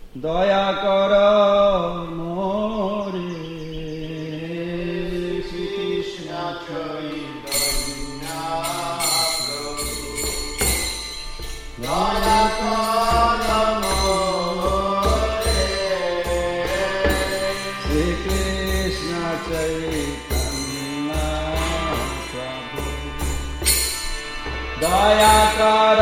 দয়া কর মোরে শ্রীকৃষ্ণ চৈতন্য দয়া কর মোরে শ্রীকৃষ্ণ চৈতন্য প্রভু দয়া কর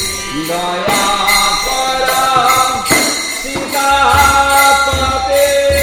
Sita Pate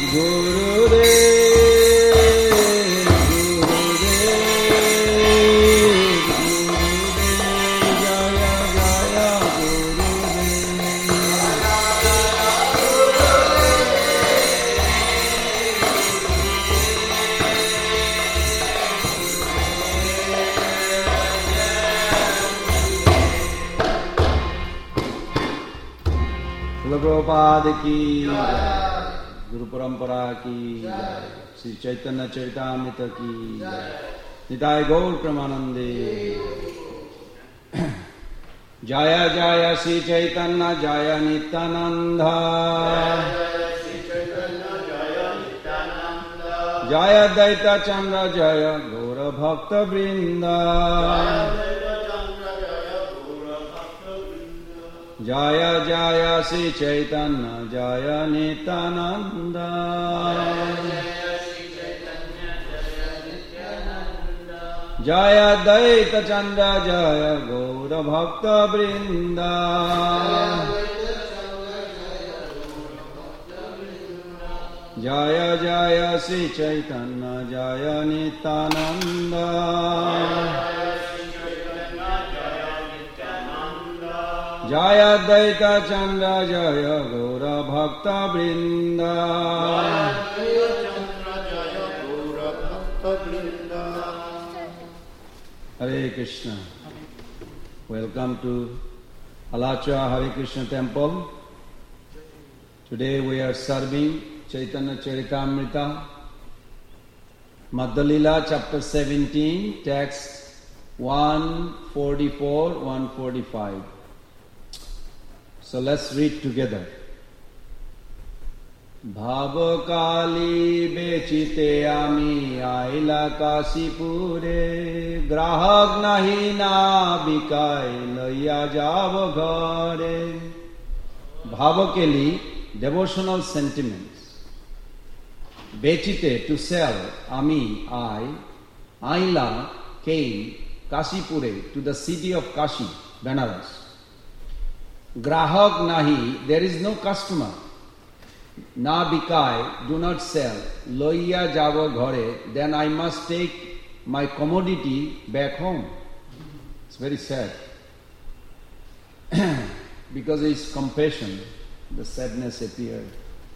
Prabhupada ki Guru Parampara ki Sri Chaitanya Charitamrita ki Nitai Gaur Pramanande Jaya Jaya Sri Chaitanya Jaya Nityananda Jaya Daita Chandra Jaya Gaura Bhakta Vrinda Jaya Jaya Sri Chaitanya Jaya Nityananda Jaya Daita Chandra Jaya Gaura Bhakta Vrinda Jaya Jaya Sri Chaitanya Jaya Nityananda Jaya Daita Chandra Jaya Gaura Bhakta Vrinda Hare Krishna. Welcome to Alacha Hare Krishna Temple. Today we are serving Chaitanya Charitamrita, Madhya-lila chapter 17, text 144-145. So let's read together. Bhavakali bechite ami aila Kasipure grahak nahi na bikai laya jav ghare. Bhavakali, devotional sentiments. Bechite, to sell. Ami, I. Aila, came. Kasipure, to the city of Kashi, Benares. Grahak nahi, there is no customer. Na bikai, do not sell. Loya java ghare, then I must take my commodity back home. It's very sad. Because of his compassion, the sadness appeared.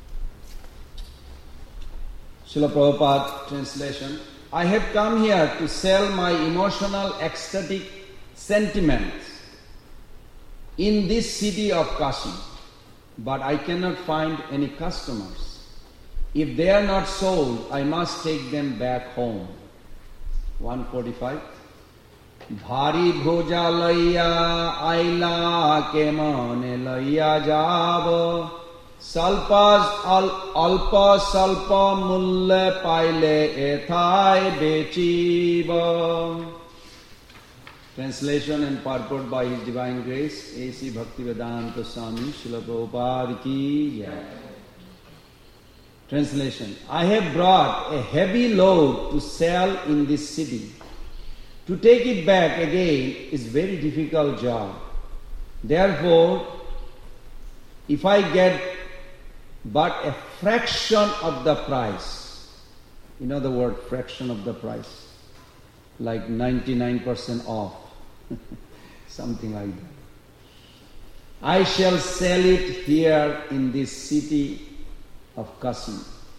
Srila Prabhupada translation. I have come here to sell my emotional, ecstatic sentiments in this city of Kashi, but I cannot find any customers. If they are not sold, I must take them back home. 145. Bhari bhoja laya aila kemane laya java salpas alpa salpa mulle paile ethai bechiva. Translation and purport by His Divine Grace, A.C. Bhaktivedanta Swami, Srila Prabhupada ki jai. Translation. I have brought a heavy load to sell in this city. To take it back again is very difficult job. Therefore, if I get but a fraction of the price, you know the word fraction of the price, like 99% off, something like that. I shall sell it here in this city of Kashi.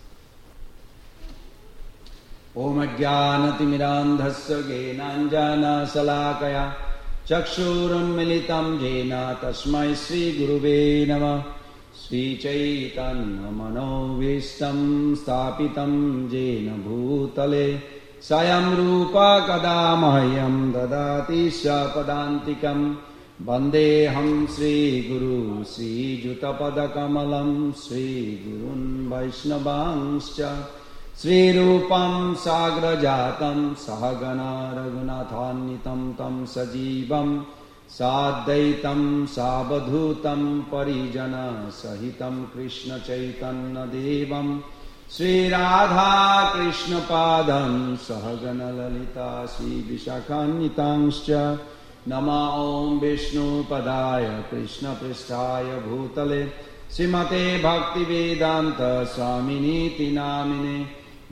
Om ajnanatimirandhasya gnananjana salakaya chakshuram militam jena tasmai Sri Guruve Namah. Sri Chaitanya Manovistam Stapitam Jena Bhutale Sayam Rupa Kadamahyam Dadati Shapadantikam Vandeham Sri Guru Sri Jutapada Kamalam Sri Gurun Vaishnavangscha Sri Rupam Sagrajatam Sahagana Raghunathannitam Tam Sajivam Sadaitam Sabadhutam Parijana Sahitam Krishna Chaitanya Devam Sri Radha Krishna Padam Sahagana Lalita Sri Vishakhanitangscha Nama Om Vishnu Padaya Krishna Pristhaya Bhutale Srimate Bhaktivedanta Swaminiti Namine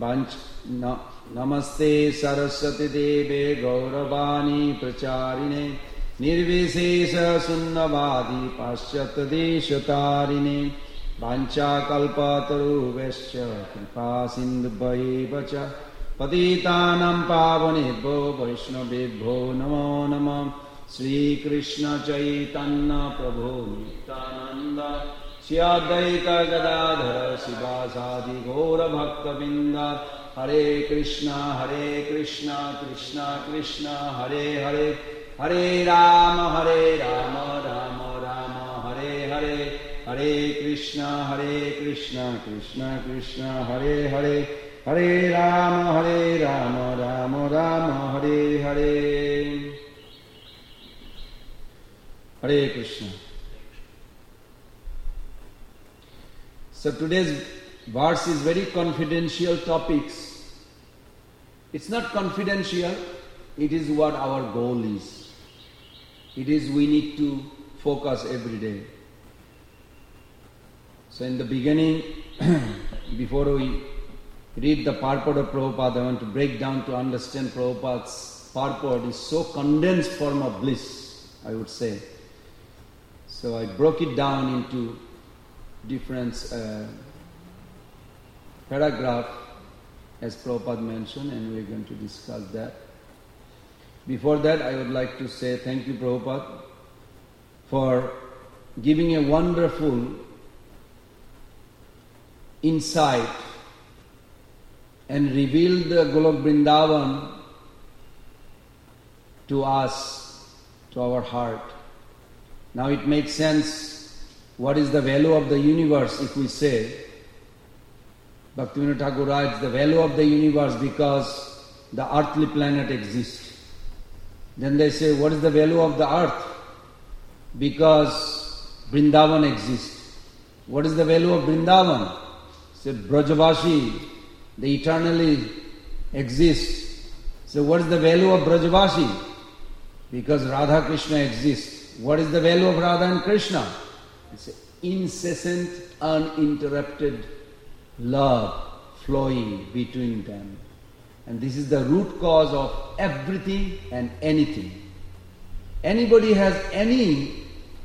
Namaste Saraswati Deve Gauravani Pracharine Nirvishesha Sunnavadi Paschat Deshatarine Vancha Kalpataruvesya Kripa Sindhubhaivacha Patitanam Pavanebho Vaishnavebho Namo Namah Sri Krishna Chaitanya Prabhu Nityananda Shri Advaita Gadadhara Sivasadi Gaura Bhakta Binda Hare Krishna Krishna Krishna Hare Hare Hare Rama Rama Rama Hare Hare Hare Krishna Krishna Krishna Hare Hare Hare Rama Rama Hare Hare Hare Krishna. So today's verse is very confidential topics. It's not confidential, it is what our goal is. It is we need to focus every day. So in the beginning, before we read the purport of Prabhupada, I want to break down to understand Prabhupada's purport is so condensed form of bliss, I would say. So I broke it down into different paragraph as Prabhupada mentioned, and we're going to discuss that. Before that, I would like to say thank you, Prabhupada, for giving a wonderful insight and revealed the Golok Vrindavan to us, to our heart. Now it makes sense what is the value of the universe if we say Bhaktivinoda Thakur writes the value of the universe because the earthly planet exists. Then they say what is the value of the earth? Because Vrindavan exists. What is the value of Vrindavan? Say Brajavashi, the eternally exists. So what is the value of Brajavashi? Because Radha Krishna exists. What is the value of Radha and Krishna? It's incessant, uninterrupted love flowing between them. And this is the root cause of everything and anything. Anybody has any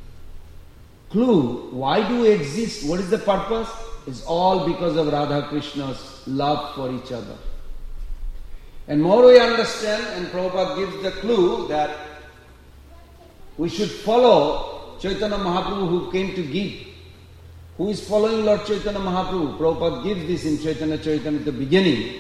clue why do we exist? What is the purpose? It's all because of Radha Krishna's love for each other. And more we understand, and Prabhupada gives the clue that we should follow Chaitanya Mahaprabhu who came to give. Who is following Lord Chaitanya Mahaprabhu? Prabhupada gives this in Chaitanya Charitamrita at the beginning,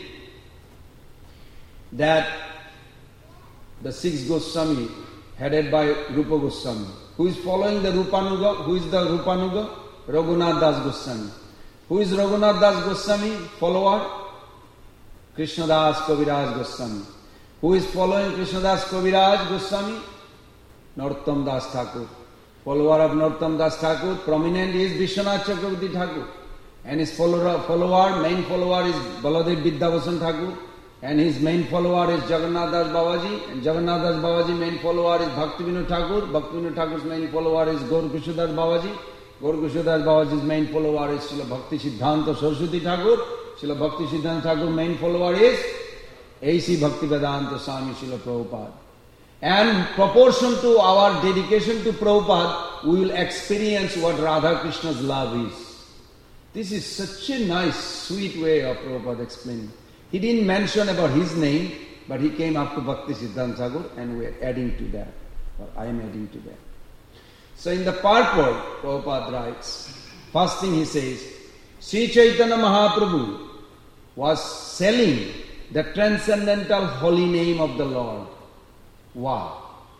that the six Goswami headed by Rupa Goswami. Who is following the Rupanuga? Who is the Rupanuga? Raghunath Das Goswami. Who is Raghunath Das Goswami? Follower? Krishnadas Kaviraj Goswami. Who is following Krishnadas Kaviraj Goswami? Narottam Das Thakur. Follower of Narottam Das Thakur, prominent is Vishwanath Chakravarti Thakur. And his main follower is Baladev Vidyabhasan Thakur. And his main follower is Jagannath Das Babaji. And Jagannath Das Babaji main follower is Bhaktivinoda Thakur. Bhaktivinoda Thakur's main follower is Gaur Krishnadas Babaji. Gaur Krishnadas Babaji's main follower is Srila Bhakti Siddhanta Saraswati Thakur. Srila Bhakti Siddhanta Thakur's main follower is A.C. Bhaktivedanta Swami Srila Prabhupada. And proportion to our dedication to Prabhupada, we will experience what Radha Krishna's love is. This is such a nice, sweet way of Prabhupada explaining. He didn't mention about his name, but he came up to Bhakti Siddhanta Thakur, and we are adding to that. Or I am adding to that. So in the purport, Prabhupada writes, first thing he says, Sri Chaitanya Mahaprabhu was selling the transcendental holy name of the Lord. Wow.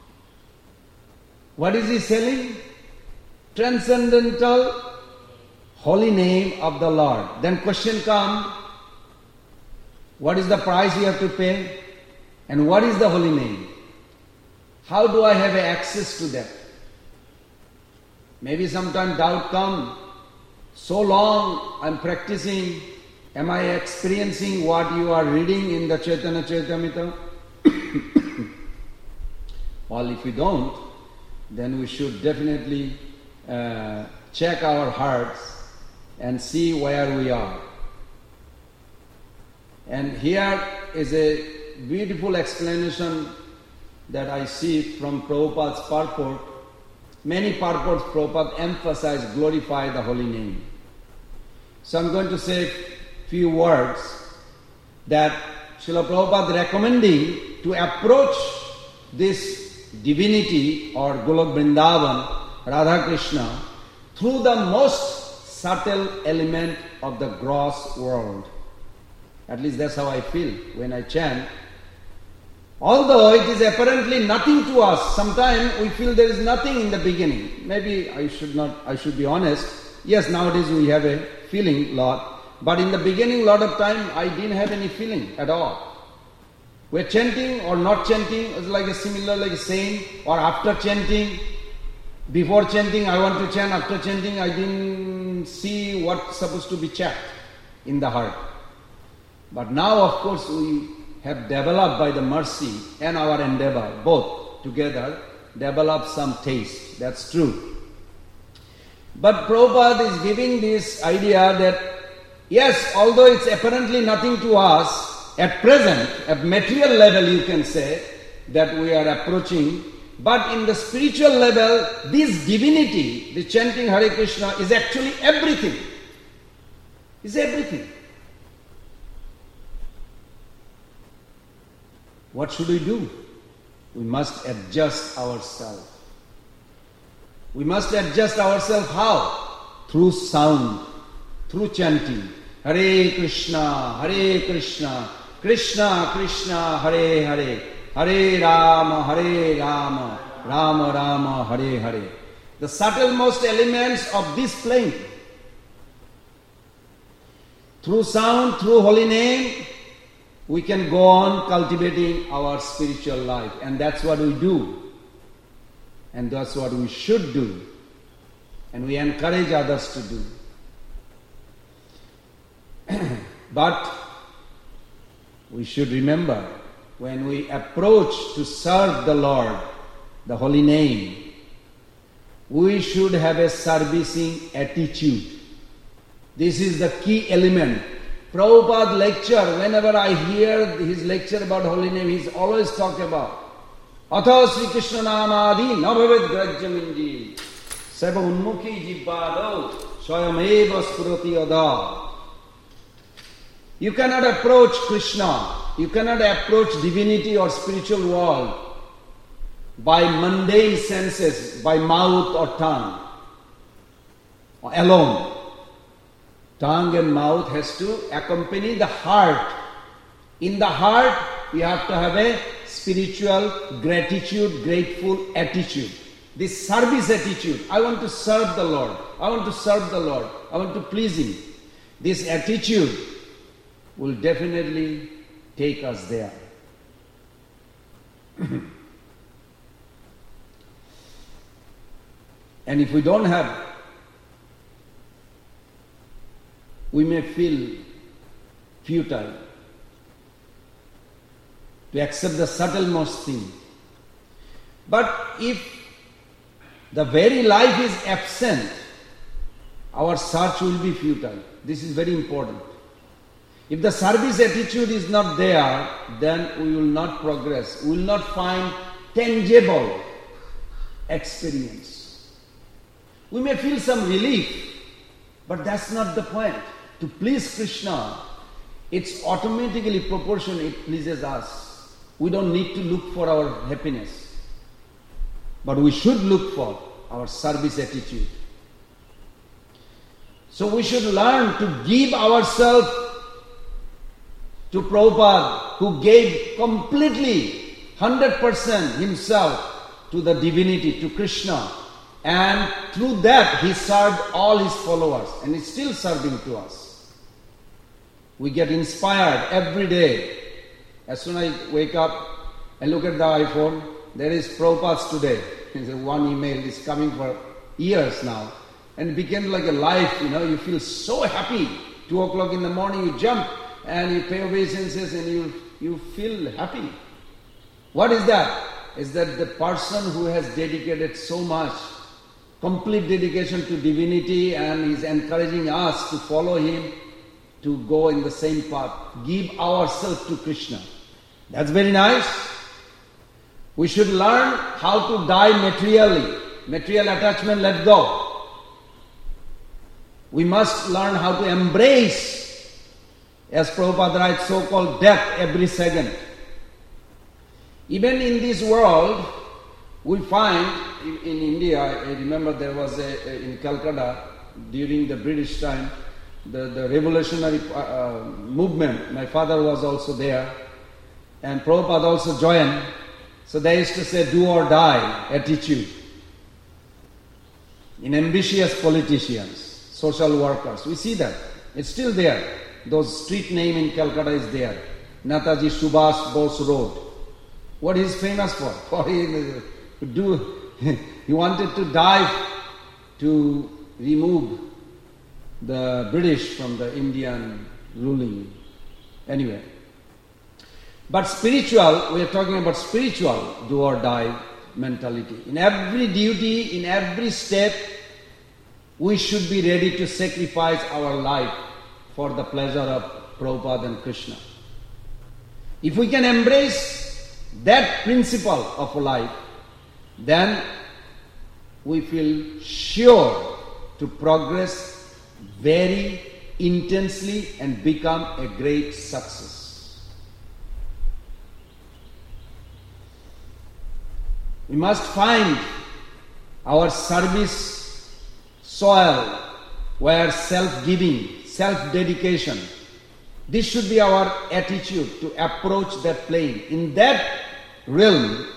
What is he selling? Transcendental holy name of the Lord. Then question comes, what is the price you have to pay? And what is the holy name? How do I have access to that? Maybe sometime doubt comes. So long I'm practicing, am I experiencing what you are reading in the Chaitanya Charitamrita? Well, if we don't, then we should definitely check our hearts and see where we are. And here is a beautiful explanation that I see from Prabhupada's purport. Many purports Prabhupada emphasize, glorify the holy name. So I'm going to say a few words that Srila Prabhupada recommending to approach this divinity or Golok Vrindavan, Radha Krishna, through the most subtle element of the gross world. At least that's how I feel when I chant. Although it is apparently nothing to us, sometimes we feel there is nothing in the beginning. Maybe I should be honest. Yes, nowadays we have a feeling lot. But in the beginning, lot of time, I didn't have any feeling at all. We're chanting or not chanting, it's like a similar, like a saying, or after chanting. Before chanting, I want to chant. After chanting, I didn't see what's supposed to be checked in the heart. But now, of course, we have developed by the mercy and our endeavor, both together, developed some taste. That's true. But Prabhupada is giving this idea that, yes, although it's apparently nothing to us, at present, at material level you can say, that we are approaching, but in the spiritual level, this divinity, the chanting Hare Krishna, is actually everything. Is everything. What should we do? We must adjust ourselves. We must adjust ourselves how? Through sound, through chanting. Hare Krishna, Krishna Krishna, Hare Hare, Hare Rama, Rama Rama, Hare Hare. The subtlemost elements of this playing. Through sound, through holy name, we can go on cultivating our spiritual life. And that's what we do. And that's what we should do. And we encourage others to do. But we should remember, when we approach to serve the Lord, the holy name, we should have a servicing attitude. This is the key element. Prabhupada lecture, whenever I hear his lecture about holy name, he's always talking about Atha Sri Krishna Namadi Nabhavet Grajyamindi Seva Unmukhi Jibbado Swayameva Spurati Ada. You cannot approach Krishna, you cannot approach divinity or spiritual world by mundane senses, by mouth or tongue alone. Tongue and mouth has to accompany the heart. In the heart, we have to have a spiritual gratitude, grateful attitude. This service attitude. I want to serve the Lord. I want to serve the Lord. I want to please Him. This attitude will definitely take us there. And if we don't have, we may feel futile to accept the subtlemost thing. But if the very life is absent, our search will be futile. This is very important. If the service attitude is not there, then we will not progress. We will not find tangible experience. We may feel some relief, but that's not the point. To please Krishna, it's automatically proportion, it pleases us. We don't need to look for our happiness. But we should look for our service attitude. So we should learn to give ourselves to Prabhupada, who gave completely 100% himself to the divinity, to Krishna. And through that he served all his followers and is still serving to us. We get inspired every day. As soon as I wake up and look at the iPhone, there is Prabhupada's today. One email is coming for years now. And it became like a life, you feel so happy. 2 o'clock in the morning you jump and you pay obeisances and you feel happy. What is that? Is that the person who has dedicated so much complete dedication to divinity, and he is encouraging us to follow him, to go in the same path, give ourselves to Krishna. That's very nice. We should learn how to die materially. Material attachment, let go. We must learn how to embrace, as Prabhupada writes, so-called death every second. Even in this world, we find, in India, I remember there was in Calcutta, during the British time, the revolutionary movement. My father was also there, and Prabhupada also joined. So they used to say, do or die attitude. In ambitious politicians, social workers, we see that. It's still there. Those street name in Calcutta is there. Netaji Subhash Bose Road. What is famous for? He wanted to die to remove the British from the Indian ruling. Anyway. But spiritual, we are talking about spiritual do or die mentality. In every duty, in every step, we should be ready to sacrifice our life for the pleasure of Prabhupada and Krishna. If we can embrace that principle of life, then we feel sure to progress very intensely and become a great success. We must find our service soil where self-giving, self-dedication, this should be our attitude to approach that plane. In that realm,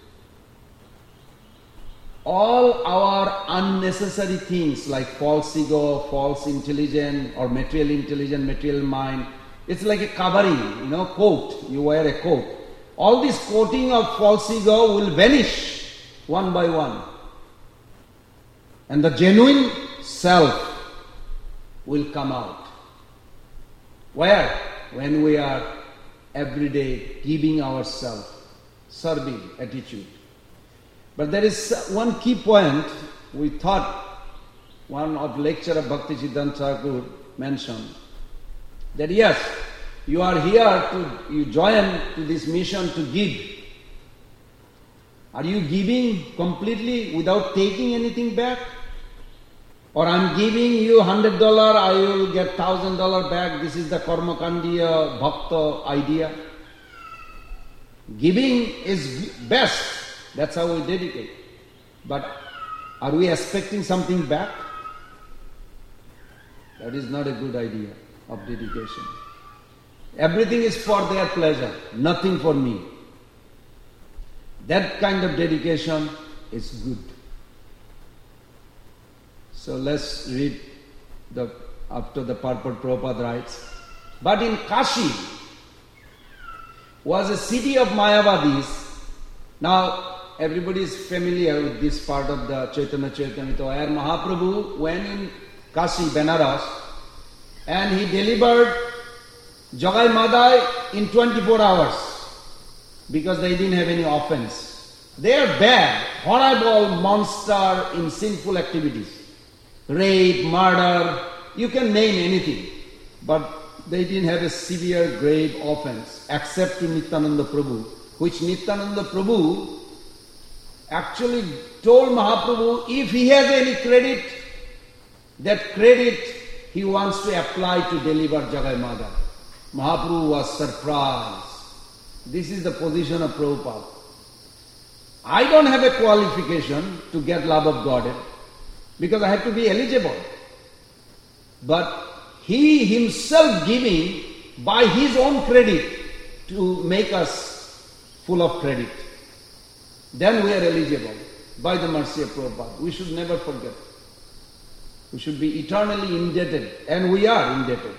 all our unnecessary things like false ego, false intelligence, or material intelligence, material mind, it's like a covering, coat. You wear a coat. All this coating of false ego will vanish one by one. And the genuine self will come out. Where? When we are every day giving ourselves, serving attitude. But there is one key point we thought, one of lecture of Bhakti Siddhanta Thakur mentioned, that yes, you are here you join to this mission to give. Are you giving completely without taking anything back? Or I'm giving you $100, I will get $1,000 back. This is the Karma Kandiya Bhakta idea. Giving is best. That's how we dedicate. But are we expecting something back? That is not a good idea of dedication. Everything is for their pleasure, nothing for me. That kind of dedication is good. So let's read after the purport Prabhupada writes. But in Kashi was a city of Mayavadis. Now everybody is familiar with this part of the Chaitanya Charitamrita, where Mahaprabhu went in Kashi, Benaras, and he delivered Jagai Madai in 24 hours because they didn't have any offense. They are bad, horrible monster in sinful activities. Rape, murder, you can name anything. But they didn't have a severe, grave offense except to Nityananda Prabhu, which Nityananda Prabhu actually told Mahaprabhu if he has any credit, that credit he wants to apply to deliver Jagai Madai. Mahaprabhu was surprised. This is the position of Prabhupada. I don't have a qualification to get love of God because I have to be eligible. But he himself giving by his own credit to make us full of credit. Then we are eligible by the mercy of Prabhupada. We should never forget. We should be eternally indebted, and we are indebted.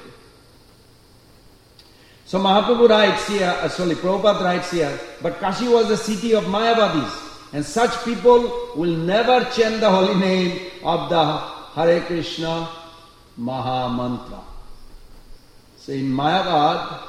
So Mahaprabhu writes here, Prabhupada writes here, but Kashi was a city of Mayavadis, and such people will never chant the holy name of the Hare Krishna Maha Mantra. So in Mayavad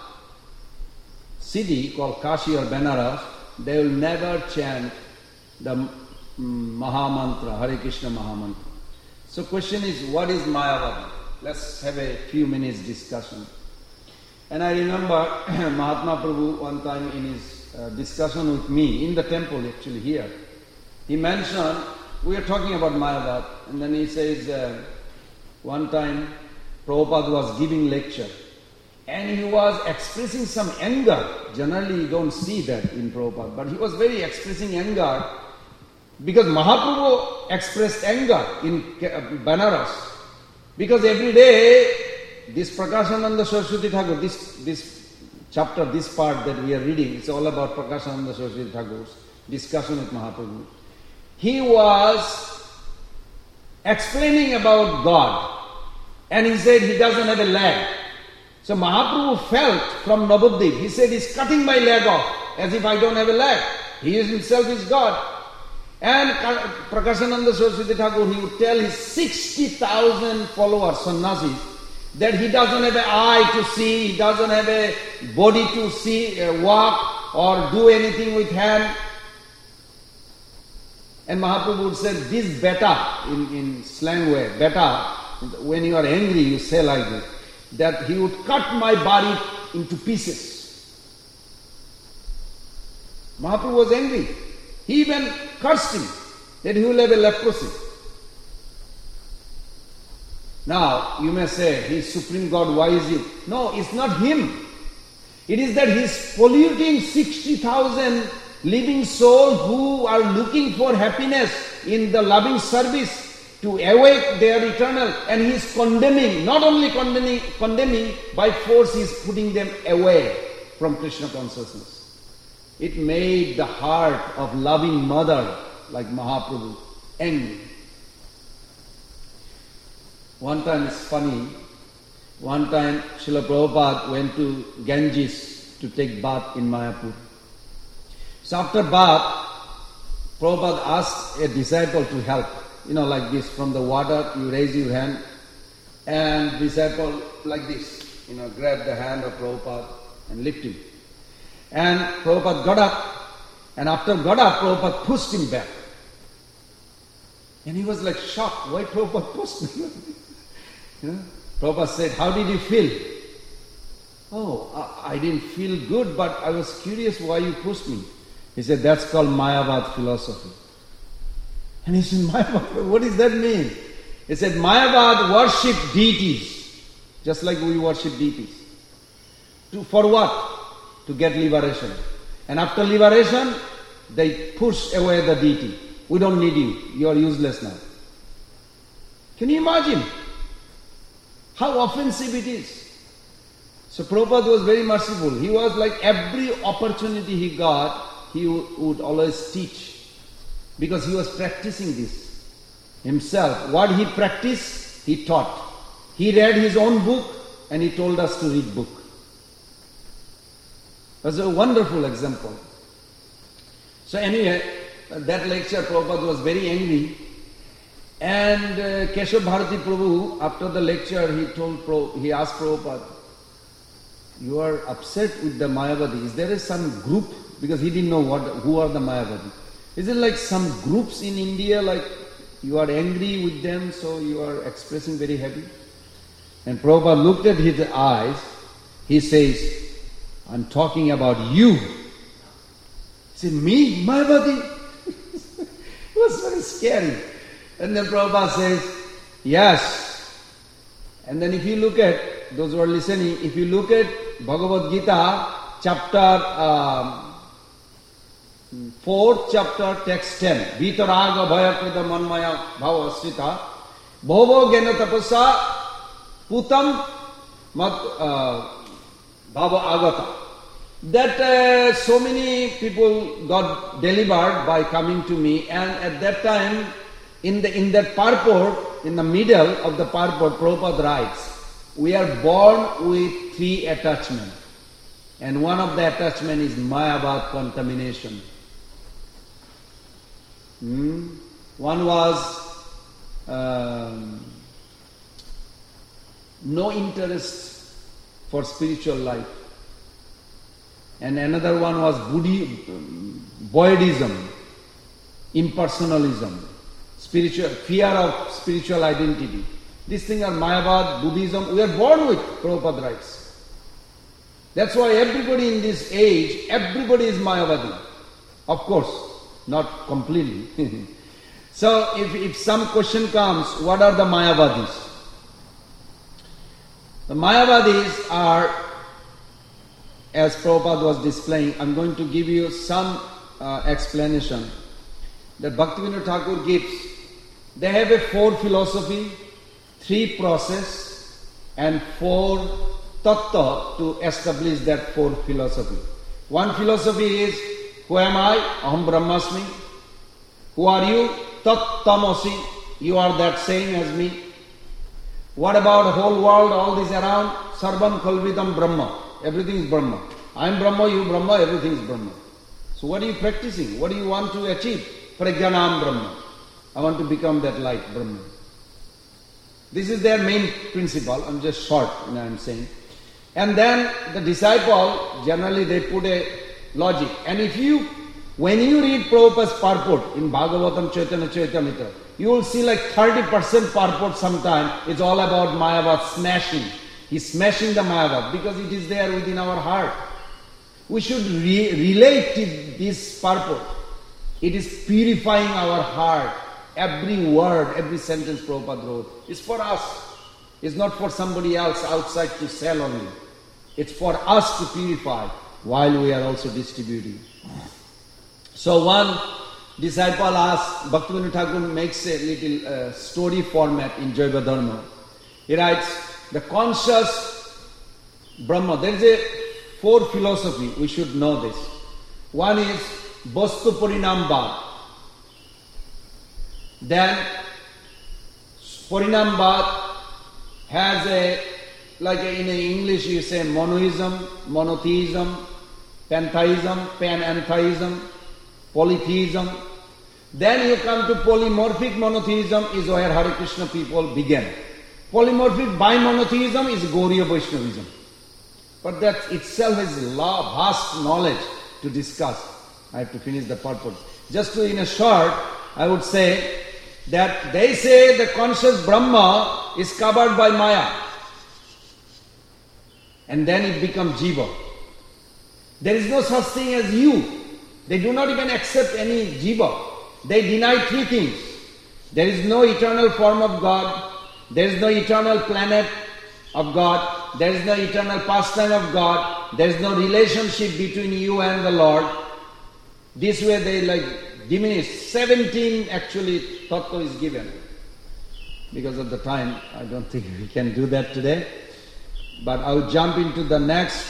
city called Kashi or Benaras, they will never chant the Mahamantra, Hare Krishna Mahamantra. So question is, what is Mayavadi? Let's have a few minutes discussion. And I remember Mahatma Prabhu one time in his discussion with me in the temple actually here, he mentioned, we are talking about Mayavad, and then he says, one time Prabhupada was giving lecture and he was expressing some anger. Generally you don't see that in Prabhupada, but he was very expressing anger because Mahaprabhu expressed anger in Banaras. Because every day this Prakashananda Saraswati Thakur, this chapter, this part that we are reading, it's all about Prakashananda Saraswati Thakur's discussion with Mahaprabhu. He was explaining about God and he said he doesn't have a leg. So Mahaprabhu felt from Navadvip, he said he's cutting my leg off as if I don't have a leg. He is himself is God. And Prakashananda Saraswati Thakur, he would tell his 60,000 followers, sannyasis, that he doesn't have an eye to see, he doesn't have a body to see, walk or do anything with hand. And Mahaprabhu would say, this beta, in slang way, beta, when you are angry you say like this, that he would cut my body into pieces. Mahaprabhu was angry. He even cursed him that he will have a leprosy. Now, you may say, he is Supreme God, why is he? No, it's not him. It is that he is polluting 60,000 living souls who are looking for happiness in the loving service to awake their eternal, and he is condemning, not only condemning, by force he is putting them away from Krishna consciousness. It made the heart of loving mother like Mahaprabhu angry. One time it's funny, one time Srila Prabhupada went to Ganges to take bath in Mayapur. So after bath, Prabhupada asked a disciple to help. Like this, from the water you raise your hand and disciple like this, grab the hand of Prabhupada and lift him. And Prabhupada got up, and after got up, Prabhupada pushed him back. And he was like shocked, why Prabhupada pushed me? Prabhupada said, how did you feel? Oh, I didn't feel good, but I was curious why you pushed me. He said, that's called Mayavad philosophy. And he said, Mayavad, what does that mean? He said, Mayavad worship deities, just like we worship deities. For what? To get liberation. And after liberation, they push away the deity. We don't need you. You are useless now. Can you imagine how offensive it is? So Prabhupada was very merciful. He was like every opportunity he got, he would always teach. Because he was practicing this himself. What he practiced, he taught. He read his own book and he told us to read book. It was a wonderful example. So anyway, that lecture Prabhupada was very angry. And Keshav Bharati Prabhu, after the lecture, he asked Prabhupada, you are upset with the Mayavadi. Is there some group? Because he didn't know who are the Mayavadi. Is it like some groups in India, like you are angry with them, so you are expressing very heavy? And Prabhupada looked at his eyes, he says, I'm talking about you. He said, me? Mayavadi? It was very scary. And then Prabhupada says, yes. And then if you look at, those who are listening, if you look at Bhagavad Gita, chapter 4th chapter, text 10. Vitaraga bhayakrida manmaya bhava asrita bhava gena tapasa putam mat bhava agata. That so many people got delivered by coming to me, and at that time, in that purport, in the middle of the purport, Prabhupada writes, we are born with 3 attachments. And one of the attachment is Mayavad contamination. One was no interest for spiritual life. And another one was Voidism. impersonalism, fear of spiritual identity. These things are Mayavad, Buddhism. We are born with, Prabhupada writes. That's why everybody in this age, everybody is Mayavadi. Of course, not completely. So if some question comes, what are the Mayavadis? The Mayavadis are, as Prabhupada was displaying, I'm going to give you some explanation that Bhaktivinoda Thakur gives. They have a 4 philosophy, 3 process, and 4 tattva to establish that 4 philosophy. One philosophy is, who am I? Aham Brahmasmi. Who are you? Tat Tamasi. You are that same as me. What about the whole world, all this around? Sarvam Khalvidam Brahma. Everything is Brahma. I am Brahma, you Brahma, everything is Brahma. So what are you practicing? What do you want to achieve? Prajnanam Brahma. I want to become that light, Brahma. This is their main principle. I'm just short, I'm saying. And then the disciple, generally they put a logic. And when you read Prabhupada's purport in Bhagavatam, Chaitanya Charitamrita, you will see like 30% purport sometime. It's all about Mayavad smashing. He's smashing the Mayavad because it is there within our heart. We should relate to this purport. It is purifying our heart. Every word, every sentence Prabhupada wrote is for us. It's not for somebody else outside to sell only. It's for us to purify while we are also distributing. So one disciple asked, Bhaktivinoda Thakur makes a little story format in Jaiva Dharma. He writes, the conscious Brahma, there is a 4 philosophy, we should know this. One is Vastu Parinambad. Then Parinambad has in English you say monoism, monotheism, pantheism, panentheism, polytheism. Then you come to polymorphic monotheism is where Hare Krishna people began. Polymorphic bimonotheism is Gauriya Vaishnavism. But that itself is vast knowledge to discuss. I have to finish the purport. Just in a short, I would say that they say the conscious Brahma is covered by Maya. And then it becomes Jiva. There is no such thing as you. They do not even accept any Jiva. They deny 3 things. There is no eternal form of God. There is no eternal planet of God. There is no eternal pastime of God. There is no relationship between you and the Lord. This way they diminish. 17 actually tattva is given. Because of the time, I don't think we can do that today. But I will jump into the next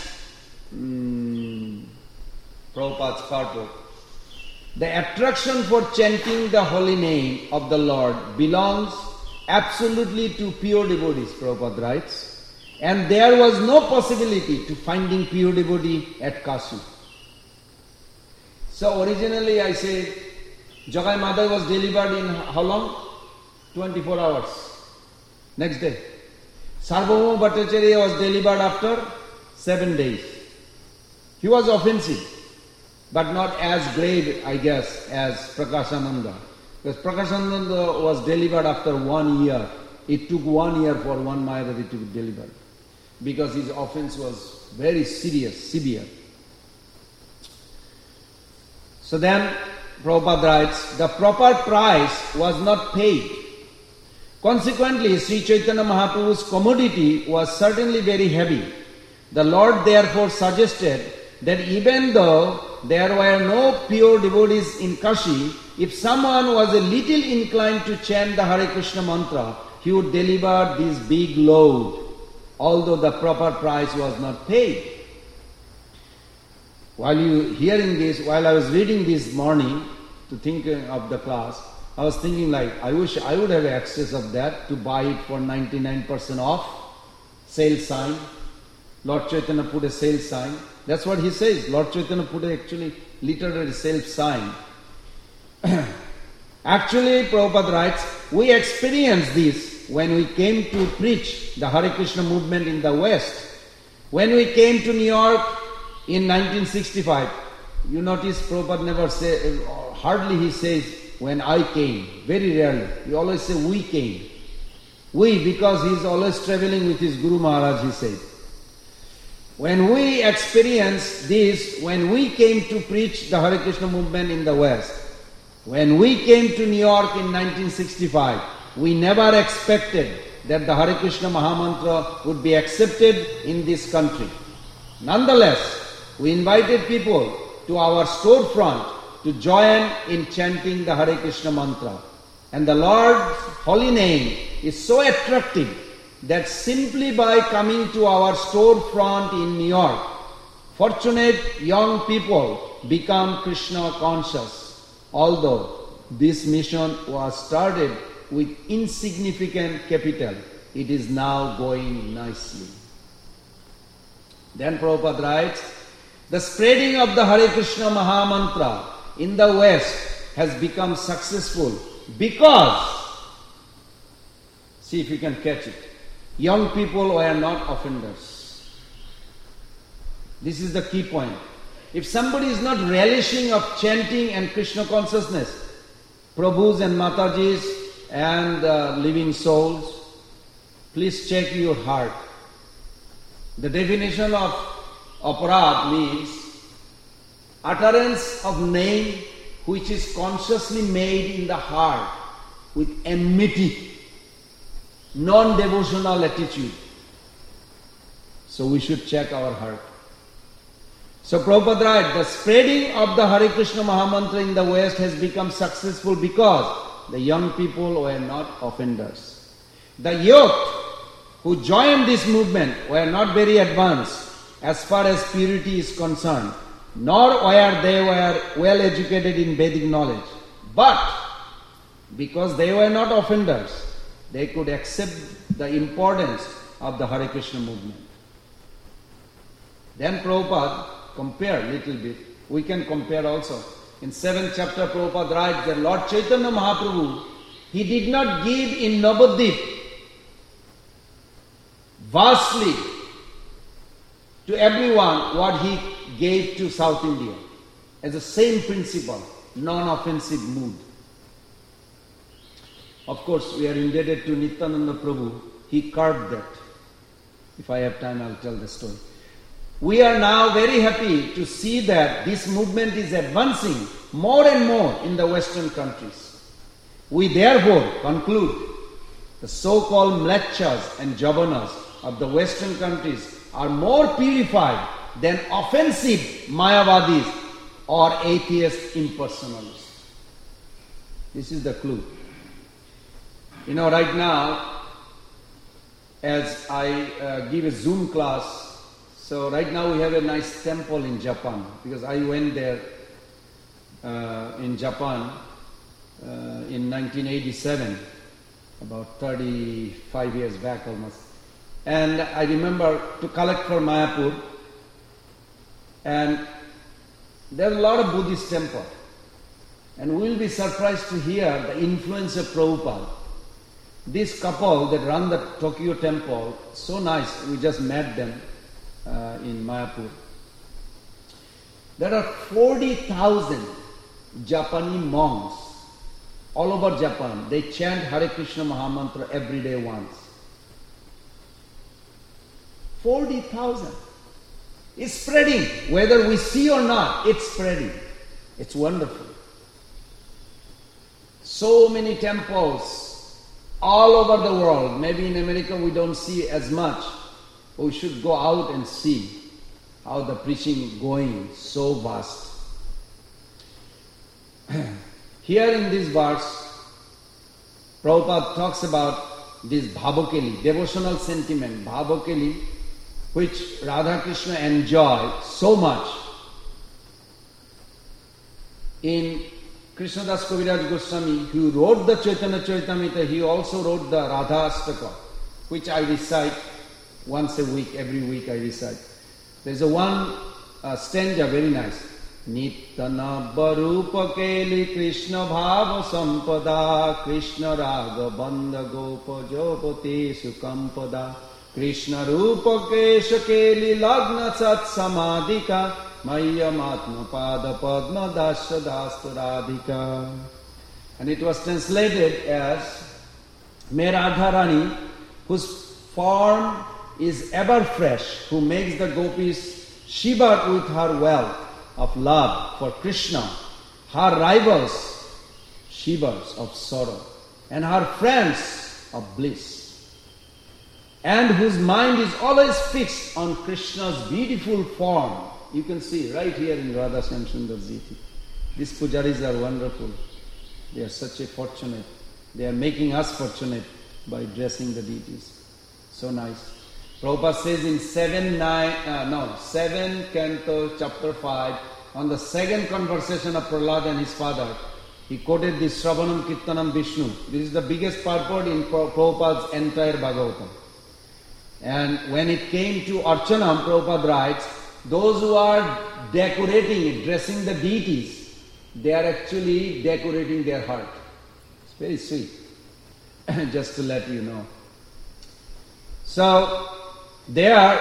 Prabhupada's purport. The attraction for chanting the holy name of the Lord belongs absolutely to pure devotees, Prabhupada writes. And there was no possibility to finding pure devotee at Kashi. So originally I said, Jagai Madai was delivered in how long? 24 hours. Next day. Sarvabhauma Bhattacharya was delivered after 7 days. He was offensive, but not as grave, I guess, as Prakashananda. Because Prakashananda was delivered after 1 year. It took 1 year for one Mayavadi to be delivered. Because his offense was very serious, severe. So then, Prabhupada writes, the proper price was not paid. Consequently, Sri Chaitanya Mahaprabhu's commodity was certainly very heavy. The Lord therefore suggested that even though there were no pure devotees in Kashi, if someone was a little inclined to chant the Hare Krishna mantra, he would deliver this big load, although the proper price was not paid. While I was reading this morning to think of the class, I was thinking I wish I would have access of that to buy it for 99% off, sale sign. Lord Chaitanya put a sale sign. That's what he says. Lord Chaitanya put actually literary sale sign. Actually, Prabhupada writes, we experienced this when we came to preach the Hare Krishna movement in the West. When we came to New York in 1965, you notice Prabhupada never says, hardly he says when I came. Very rarely. He always say we came. We, because he is always traveling with his Guru Maharaj, he said. When we experienced this, when we came to preach the Hare Krishna movement in the West, when we came to New York in 1965, we never expected that the Hare Krishna Mahamantra would be accepted in this country. Nonetheless, we invited people to our storefront to join in chanting the Hare Krishna mantra. And the Lord's holy name is so attractive that simply by coming to our storefront in New York, fortunate young people become Krishna conscious. Although this mission was started with insignificant capital, it is now going nicely. Then Prabhupada writes, the spreading of the Hare Krishna Mahamantra in the West has become successful because, see if you can catch it, young people were not offenders. This is the key point. If somebody is not relishing of chanting and Krishna consciousness, Prabhus and Matajis and living souls, please check your heart. The definition of aparad means utterance of name which is consciously made in the heart with enmity, non-devotional attitude. So we should check our heart. So Prabhupada writes, the spreading of the Hare Krishna Mahamantra in the West has become successful because the young people were not offenders. The youth who joined this movement were not very advanced as far as purity is concerned, nor were they well educated in Vedic knowledge. But because they were not offenders, they could accept the importance of the Hare Krishna movement. Then Prabhupada compared a little bit. We can compare also. In 7th chapter, Prabhupada writes that Lord Chaitanya Mahaprabhu, he did not give in Navadvip vastly to everyone what he gave to South India. As the same principle, non-offensive mood. Of course, we are indebted to Nityananda Prabhu. He carved that. If I have time, I'll tell the story. We are now very happy to see that this movement is advancing more and more in the Western countries. We therefore conclude the so-called mlechas and javanas of the Western countries are more purified than offensive Mayavadis or atheist impersonalists. This is the clue. You know, right now, as I give a Zoom class, so right now we have a nice temple in Japan, because I went there in Japan in 1987, about 35 years back almost. And I remember to collect for Mayapur, and there are a lot of Buddhist temples. And we'll be surprised to hear the influence of Prabhupada. This couple that run the Tokyo temple, so nice, we just met them in Mayapur. There are 40,000 Japanese monks all over Japan. They chant Hare Krishna Mahamantra every day once. 40,000. It's spreading. Whether we see or not, it's spreading. It's wonderful. So many temples all over the world. Maybe in America we don't see as much. We should go out and see how the preaching is going, so vast. Here in this verse, Prabhupada talks about this bhavokeli, devotional sentiment, bhavokeli, which Radha Krishna enjoyed so much. In Krishnadas Kaviraj Goswami, who wrote the Chaitanya Charitamrita, he also wrote the Radha Astaka, which I recite once a week, every week I recite. There's a one stanza, very nice. Nitana Barupa Keli Krishna Bhava Sampada Krishna Raga Bandha Gopa Jopati Sukampada Krishna Rupa Kesha Keli Lagna Sat Samadhika Maya Matma Pada Padma Dasya Dasta Radhika. And it was translated as, May Radharani, whose form is ever fresh, who makes the gopis shiver with her wealth of love for Krishna, her rivals shivers of sorrow, and her friends of bliss, and whose mind is always fixed on Krishna's beautiful form. You can see right here in Radha Shyam Sundar Jiti. These pujaris are wonderful. They are such a fortunate. They are making us fortunate by dressing the deities. So nice. Prabhupada says in 7 Canto, chapter 5, on the second conversation of Prahlad and his father, he quoted this Shravanam Kirtanam Vishnu. This is the biggest purport in Prabhupada's entire Bhagavatam. And when it came to Archanam, Prabhupada writes, those who are decorating it, dressing the deities, they are actually decorating their heart. It's very sweet. Just to let you know. So, there,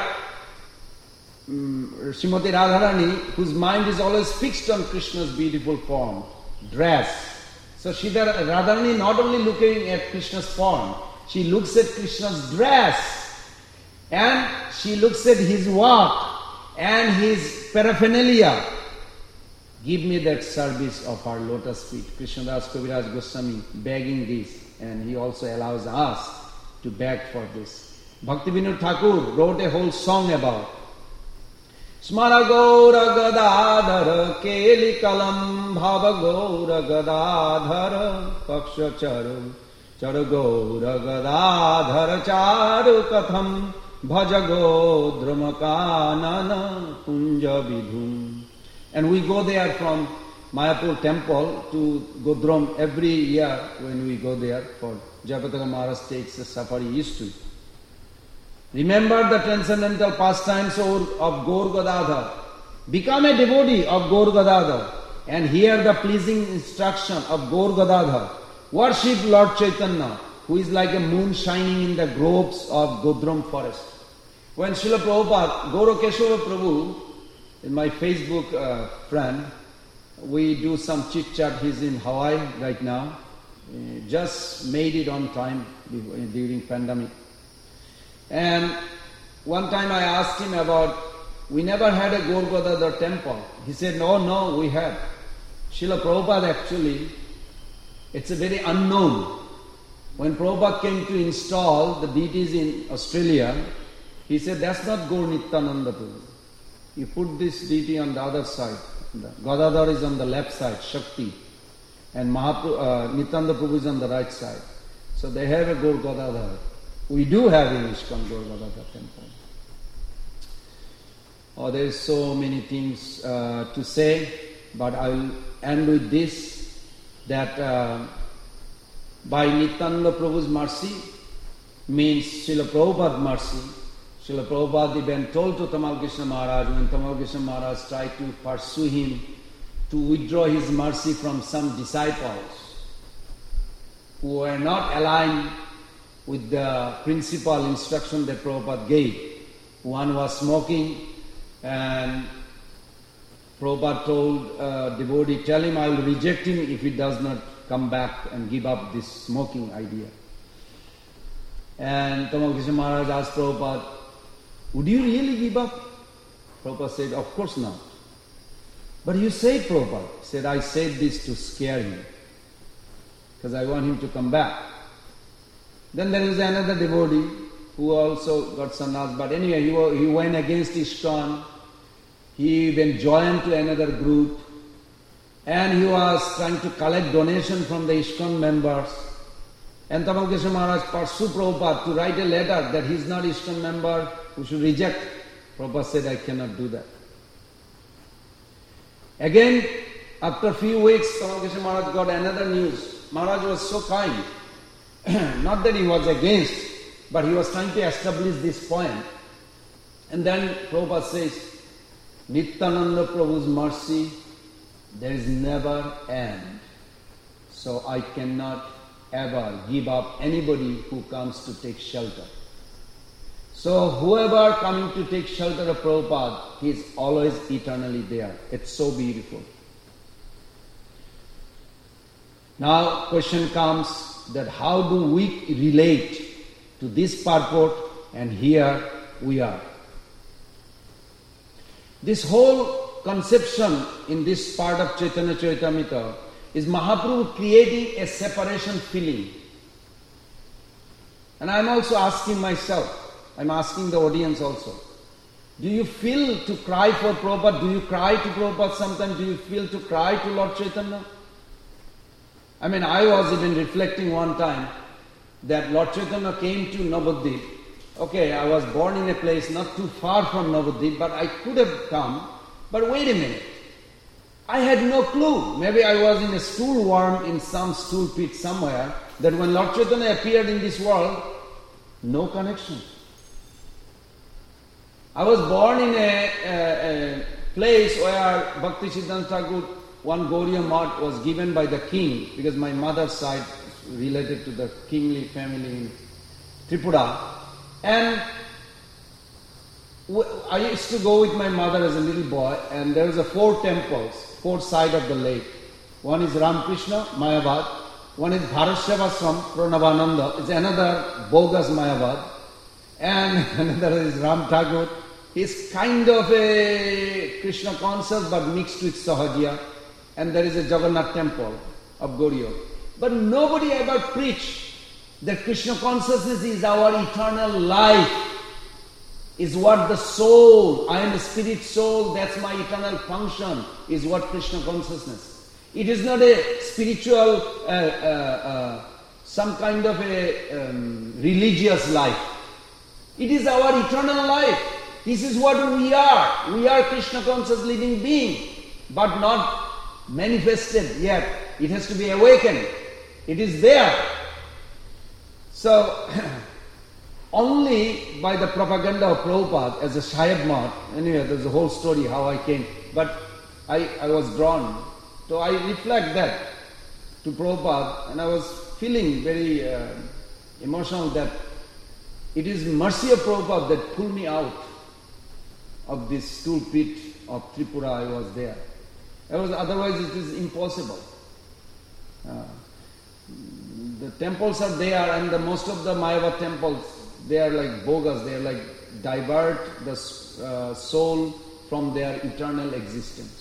Srimati Radharani, whose mind is always fixed on Krishna's beautiful form, dress. So, Radharani not only looking at Krishna's form, she looks at Krishna's dress, and she looks at his walk and his paraphernalia. Give me that service of our lotus feet. Krishnadas Kaviraj Goswami begging this, and he also allows us to beg for this. Bhaktivinoda Thakur wrote a whole song about Smara Gaura Gadadhara Keli Kalam Bhava Gaura Gadadhara Paksha Charu Charu Gaura Gadadhara Charu Katham Bhaja Godramakanana Kunja Vidhum. And we go there from Mayapur temple to Godrom every year when we go there for Jayapataka Maharaj takes a safari east to. Remember the transcendental pastimes of Gaur Gadadhar. Become a devotee of Gaur Gadadhar and hear the pleasing instruction of Gaur Gadadhar. Worship Lord Chaitanya, who is like a moon shining in the groves of Godrom forest. When Srila Prabhupada, Gaura Keshava Prabhu, my Facebook friend, we do some chit-chat. He's in Hawaii right now. Just made it on time during pandemic. And one time I asked him about, we never had a Gaur Gadadhar temple. He said, no, we have. Srila Prabhupada actually, it's a very unknown. When Prabhupada came to install the deities in Australia, he said, that's not Gaur Nityananda Prabhu. You put this deity on the other side. Gadadhar is on the left side, Shakti. And Nityananda Prabhu is on the right side. So they have a Gaur Gadadhar. We do have in ISKCON Gaur Gadadhar temple. Oh, there is so many things to say, but I will end with this, that by Nityananda Prabhu's mercy means Srila Prabhupada's mercy. Srila Prabhupada even told to Tamal Krishna Maharaj, when Tamal Krishna Maharaj tried to pursue him to withdraw his mercy from some disciples who were not aligned with the principal instruction that Prabhupada gave. One was smoking, and Prabhupada told devotee, tell him I will reject him if he does not come back and give up this smoking idea. And Tamal Krishna Maharaj asked Prabhupada, would you really give up? Prabhupada said, of course not. But you said, Prabhupada. He said, I said this to scare him, because I want him to come back. Then there is another devotee who also got sannyas, but anyway, he went against ISKCON. He even joined to another group, and he was trying to collect donation from the ISKCON members. And Tamal Krishna Maharaj pursued Prabhupada to write a letter that he is not ISKCON member, who should reject. Prabhupada said, I cannot do that. Again, after a few weeks, Tamal Krishna Maharaj got another news. Maharaj was so kind. Not that he was against, but he was trying to establish this point. And then Prabhupada says, Nityananda Prabhu's mercy, there is never end. So I cannot ever give up anybody who comes to take shelter. So whoever coming to take shelter of Prabhupada, he is always eternally there. It's so beautiful. Now question comes that how do we relate to this purport, and here we are. This whole conception in this part of Chaitanya Charitamrita is Mahaprabhu creating a separation feeling. And I'm also asking myself, I'm asking the audience also, do you feel to cry for Prabhupada? Do you cry to Prabhupada sometimes? Do you feel to cry to Lord Chaitanya? I mean, I was even reflecting one time that Lord Chaitanya came to Navadvip. Okay, I was born in a place not too far from Navadvip, but I could have come. But wait a minute. I had no clue. Maybe I was in a stool worm in some stool pit somewhere, that when Lord Chaitanya appeared in this world, no connection. I was born in a place where Bhakti Siddhanta Thakur, one Gauriya Math was given by the king, because my mother's side related to the kingly family in Tripura. And I used to go with my mother as a little boy, and there was 4 temples, 4 sides of the lake. One is Ramakrishna, Mayavad. One is Bharat-Sevasram, Pranavananda. It's another bogus Mayavad. And another is Ram Thakur. He's kind of a Krishna conscious but mixed with Sahajiya. And there is a Jagannath temple of Gauriya. But nobody ever preached that Krishna consciousness is our eternal life, is what the soul, I am a spirit soul, that's my eternal function, is what Krishna consciousness. It is not a spiritual, some kind of a religious life. It is our eternal life. This is what we are. We are Krishna conscious living being, but not manifested yet. It has to be awakened. It is there. So, only by the propaganda of Prabhupada as a Sahib Math, anyway, there's a whole story how I came, but I was drawn. So I reflect that to Prabhupada, and I was feeling very emotional that it is mercy of Prabhupada that pulled me out of this stool pit of Tripura. I was there. Otherwise it is impossible. The temples are there, and most of the Mayavad temples, they are like bogus. They are like divert the soul from their eternal existence.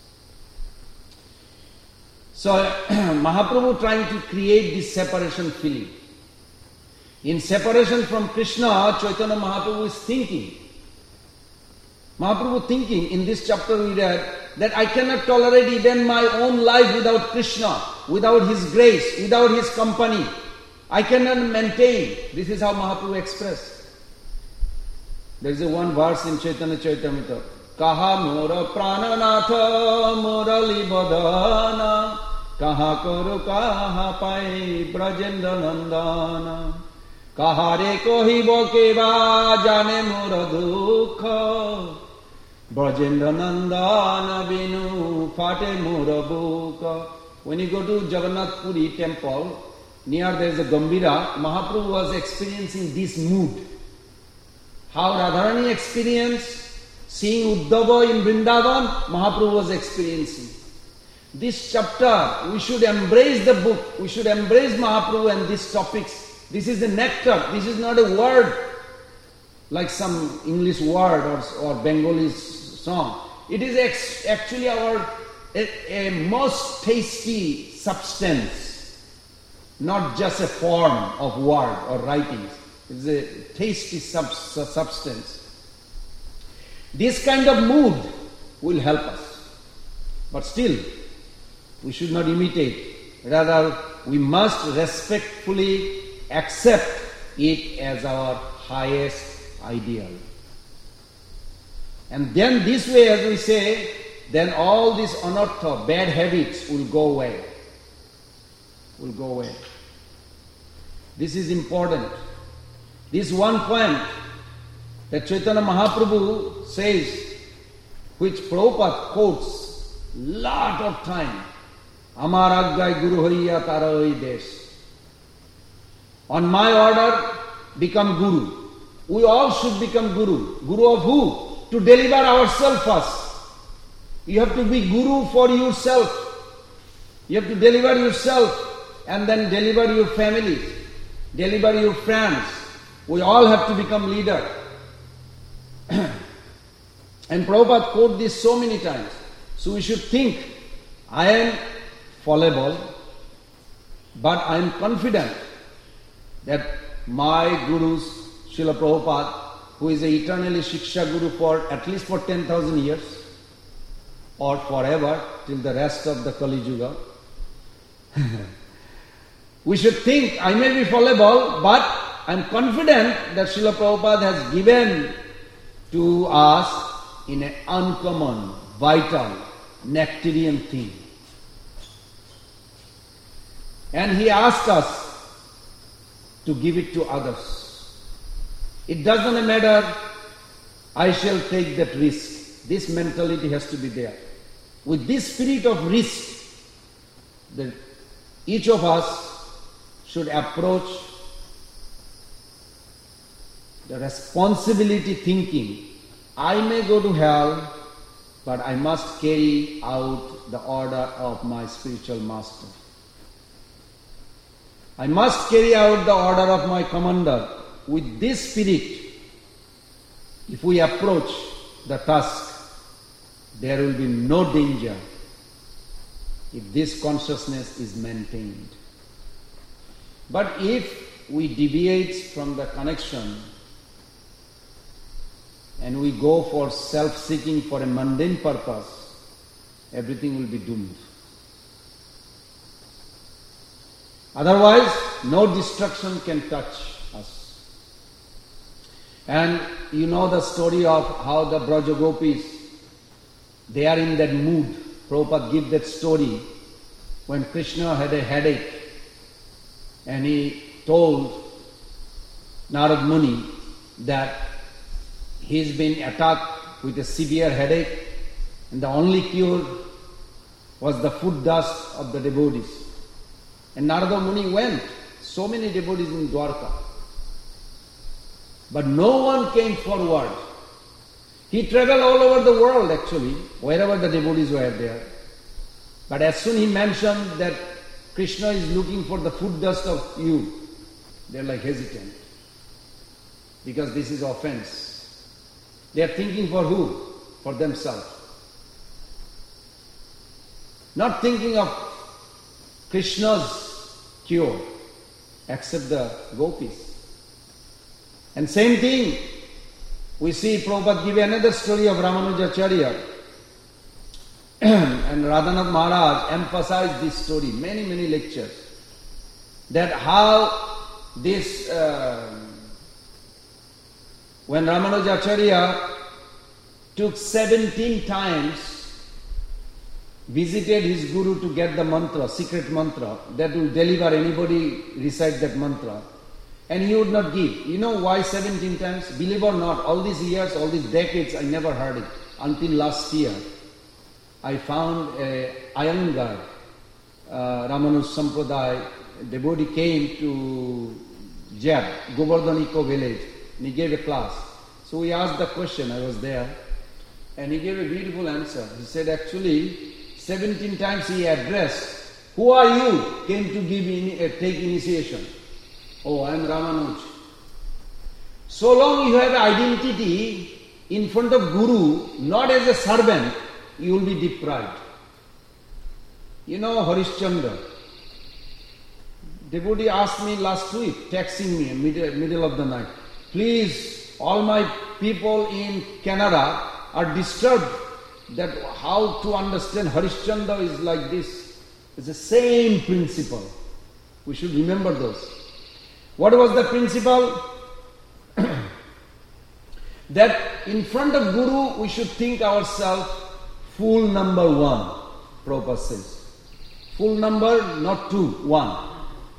So Mahaprabhu trying to create this separation feeling. In separation from Krishna, Chaitanya Mahaprabhu is thinking. Mahaprabhu thinking, in this chapter we read, that I cannot tolerate even my own life without Krishna, without his grace, without his company. I cannot maintain. This is how Mahaprabhu expressed. There is one verse in Chaitanya Charitamrita. Kaha mora prananatha morali badana kaha karo kaha pai brajendra nandana kaha re kohibo keva jane mora dukha brajendra nandana binu fate mora buka. When you go to Jagannath Puri temple, near there is a Gambhira, Mahaprabhu was experiencing this mood. How Radharani experienced seeing Uddhava in Vrindavan, Mahaprabhu was experiencing. This chapter, we should embrace the book, we should embrace Mahaprabhu and these topics. This is the nectar, this is not a word like some English word or Bengali song. It is actually a most tasty substance, not just a form of word or writings. It is a tasty substance. This kind of mood will help us. But still, we should not imitate. Rather, we must respectfully accept it as our highest ideal. And then this way, as we say, then all these anartha, bad habits will go away. Will go away. This is important. This one point that Chaitanya Mahaprabhu says, which Prabhupada quotes lot of time, Amar Aggai Guru Hariya Tarai Desh. On my order, become Guru. We all should become Guru. Guru of who? To deliver ourselves first. You have to be Guru for yourself. You have to deliver yourself. and then deliver your families, deliver your friends. We all have to become leader. And Prabhupada quote this so many times. So we should think, I am fallible, but I am confident that my Gurus, Srila Prabhupada, who is eternally Shiksha Guru for at least for 10,000 years, or forever, till the rest of the Kali Yuga, we should think, I may be fallible, but I am confident that Srila Prabhupada has given to us in an uncommon, vital, nectarian thing. And he asked us to give it to others. It doesn't matter, I shall take that risk. This mentality has to be there. With this spirit of risk, that each of us should approach the responsibility thinking. I may go to hell, but I must carry out the order of my spiritual master. I must carry out the order of my commander. With this spirit, if we approach the task, there will be no danger if this consciousness is maintained. But if we deviate from the connection and we go for self-seeking for a mundane purpose, everything will be doomed. Otherwise, no destruction can touch us. And you know the story of how the Braja Gopis, they are in that mood. Prabhupada gives that story when Krishna had a headache and he told Narad Muni that he's been attacked with a severe headache and the only cure was the foot dust of the devotees. And Narada Muni went, so many devotees in Dwarka. But no one came forward. He traveled all over the world actually, wherever the devotees were there. But as soon he mentioned that Krishna is looking for the foot dust of you, they're like hesitant. Because this is offense. They are thinking for who? For themselves. Not thinking of Krishna's cure, except the gopis. And same thing, we see Prabhupada give another story of Ramanujacharya. And Radhanath Maharaj emphasized this story, many lectures. That how this, when Ramanujacharya took 17 times, visited his guru to get the mantra, secret mantra, that will deliver anybody recite that mantra. And he would not give. You know why 17 times? Believe or not, all these years, all these decades, I never heard it. Until last year, I found a Iyengar, Ramanuj Sampradaya devotee came to Jeb, Govardhan Eco Village, and he gave a class. So we asked the question, I was there, and he gave a beautiful answer. He said actually, 17 times he addressed, who are you? Came to give take initiation. Oh, I am Ramanuj. So long you have identity in front of Guru, not as a servant, you will be deprived. You know Harishchandra. Devotee asked me last week, texting me in middle of the night, please, all my people in Canada are disturbed that how to understand Harishchandra is like this. It's the same principle. We should remember those. What was the principle? That in front of Guru we should think ourselves full number one, Prabhupada says. Full number, not two, one.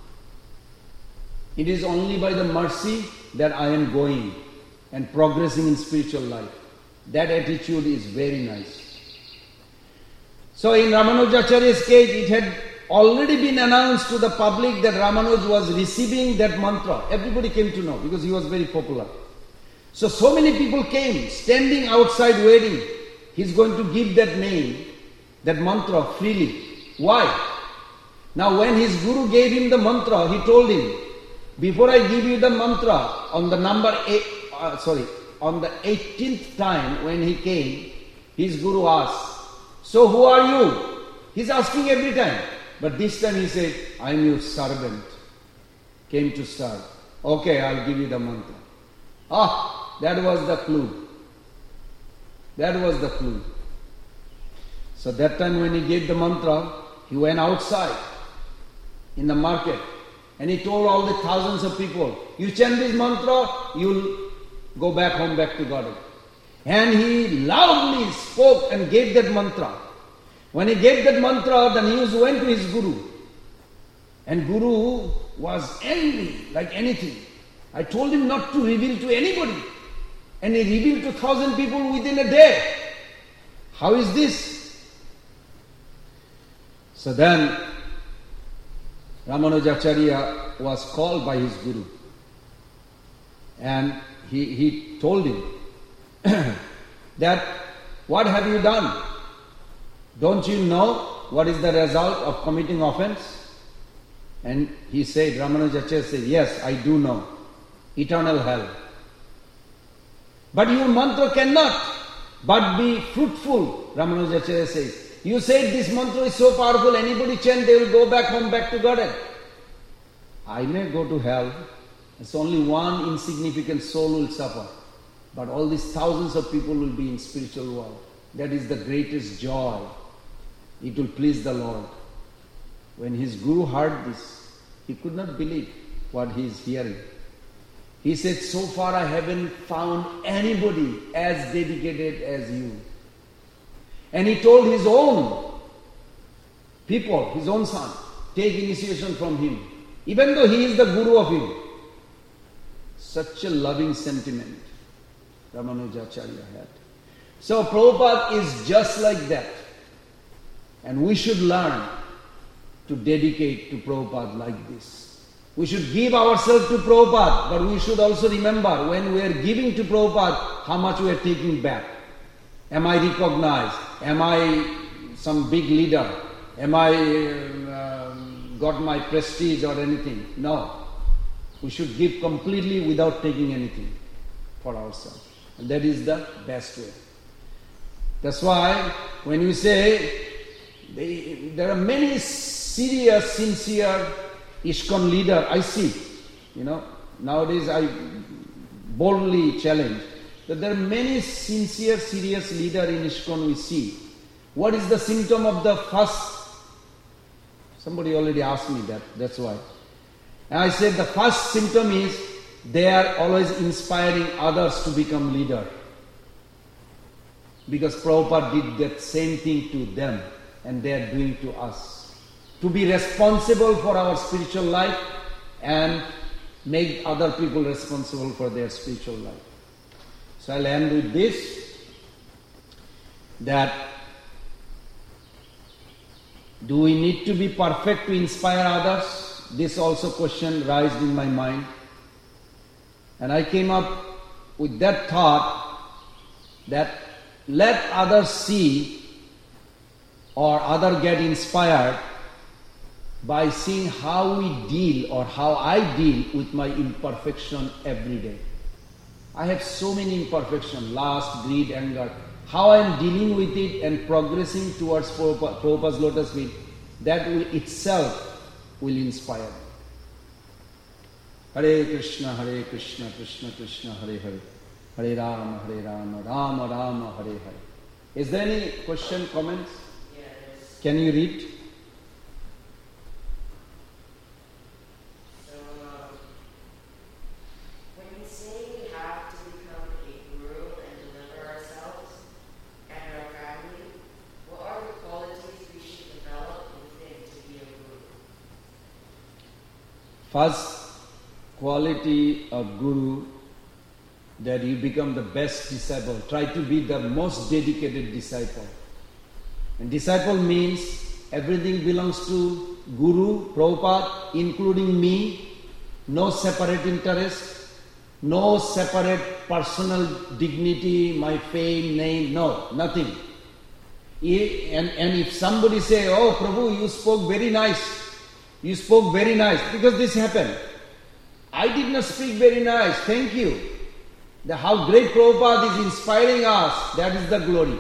It is only by the mercy that I am going and progressing in spiritual life. That attitude is very nice. So in Ramanujacharya's case, it had already been announced to the public that Ramanuj was receiving that mantra. Everybody came to know because he was very popular. So many people came, standing outside waiting. He's going to give that name, that mantra freely. Why? Now when his guru gave him the mantra, he told him, before I give you the mantra, on the on the 18th time when he came, his guru asked, so who are you? He's asking every time. But this time he said, I am your servant, came to serve. Okay, I'll give you the mantra. That was the clue. That was the clue. So that time when he gave the mantra, he went outside in the market and he told all the thousands of people, you chant this mantra, you'll go back home, back to Godhead. And he loudly spoke and gave that mantra. When he gave that mantra, the news went to his guru. And guru was angry like anything. I told him not to reveal to anybody. And he revealed to 1,000 people within a day. How is this? So then Ramanujacharya was called by his guru. And he told him that, what have you done? Don't you know what is the result of committing offense? And he said, Ramanujacharya said, yes, I do know. Eternal hell. But your mantra cannot but be fruitful, Ramanujacharya says. You said this mantra is so powerful, anybody chant, they will go back home, back to Godhead. I may go to hell. It's only one insignificant soul will suffer. But all these thousands of people will be in spiritual world. That is the greatest joy. It will please the Lord. When his guru heard this, he could not believe what he is hearing. He said, so far I haven't found anybody as dedicated as you. And he told his own people, his own son, take initiation from him. Even though he is the guru of him. Such a loving sentiment Ramanujacharya had. So Prabhupada is just like that. And we should learn to dedicate to Prabhupada like this. We should give ourselves to Prabhupada, but we should also remember when we are giving to Prabhupada, how much we are taking back. Am I recognized? Am I some big leader? Am I got my prestige or anything? No. We should give completely without taking anything for ourselves. And that is the best way. That's why when you say, there are many serious, sincere ISKCON leader, I see, nowadays I boldly challenge that there are many sincere, serious leader in ISKCON we see. What is the symptom of the first? Somebody already asked me that, that's why. And I said the first symptom is they are always inspiring others to become leader. Because Prabhupada did that same thing to them and they are doing to us. To be responsible for our spiritual life and make other people responsible for their spiritual life. So I'll end with this, that do we need to be perfect to inspire others? This also question raised in my mind. And I came up with that thought that let others see or other get inspired by seeing how we deal or how I deal with my imperfection every day. I have so many imperfections, lust, greed, anger. How I am dealing with it and progressing towards Prabhupada's lotus feet, that itself will inspire me. Hare Krishna, Krishna Krishna, Hare Hare. Hare Rama, Rama Rama, Hare Hare. Is there any question, comments? Yes. Can you read? So, when you say we have to become a guru and deliver ourselves and our family, what are the qualities we should develop within to be a guru? First quality of guru, that you become the best disciple. Try to be the most dedicated disciple. And disciple means everything belongs to Guru, Prabhupada, including me. No separate interest, no separate personal dignity, my fame, name, no, nothing. And if somebody say, oh Prabhu, you spoke very nice, You spoke very nice, because this happened. I did not speak very nice, thank you. How great Prabhupada is inspiring us, that is the glory.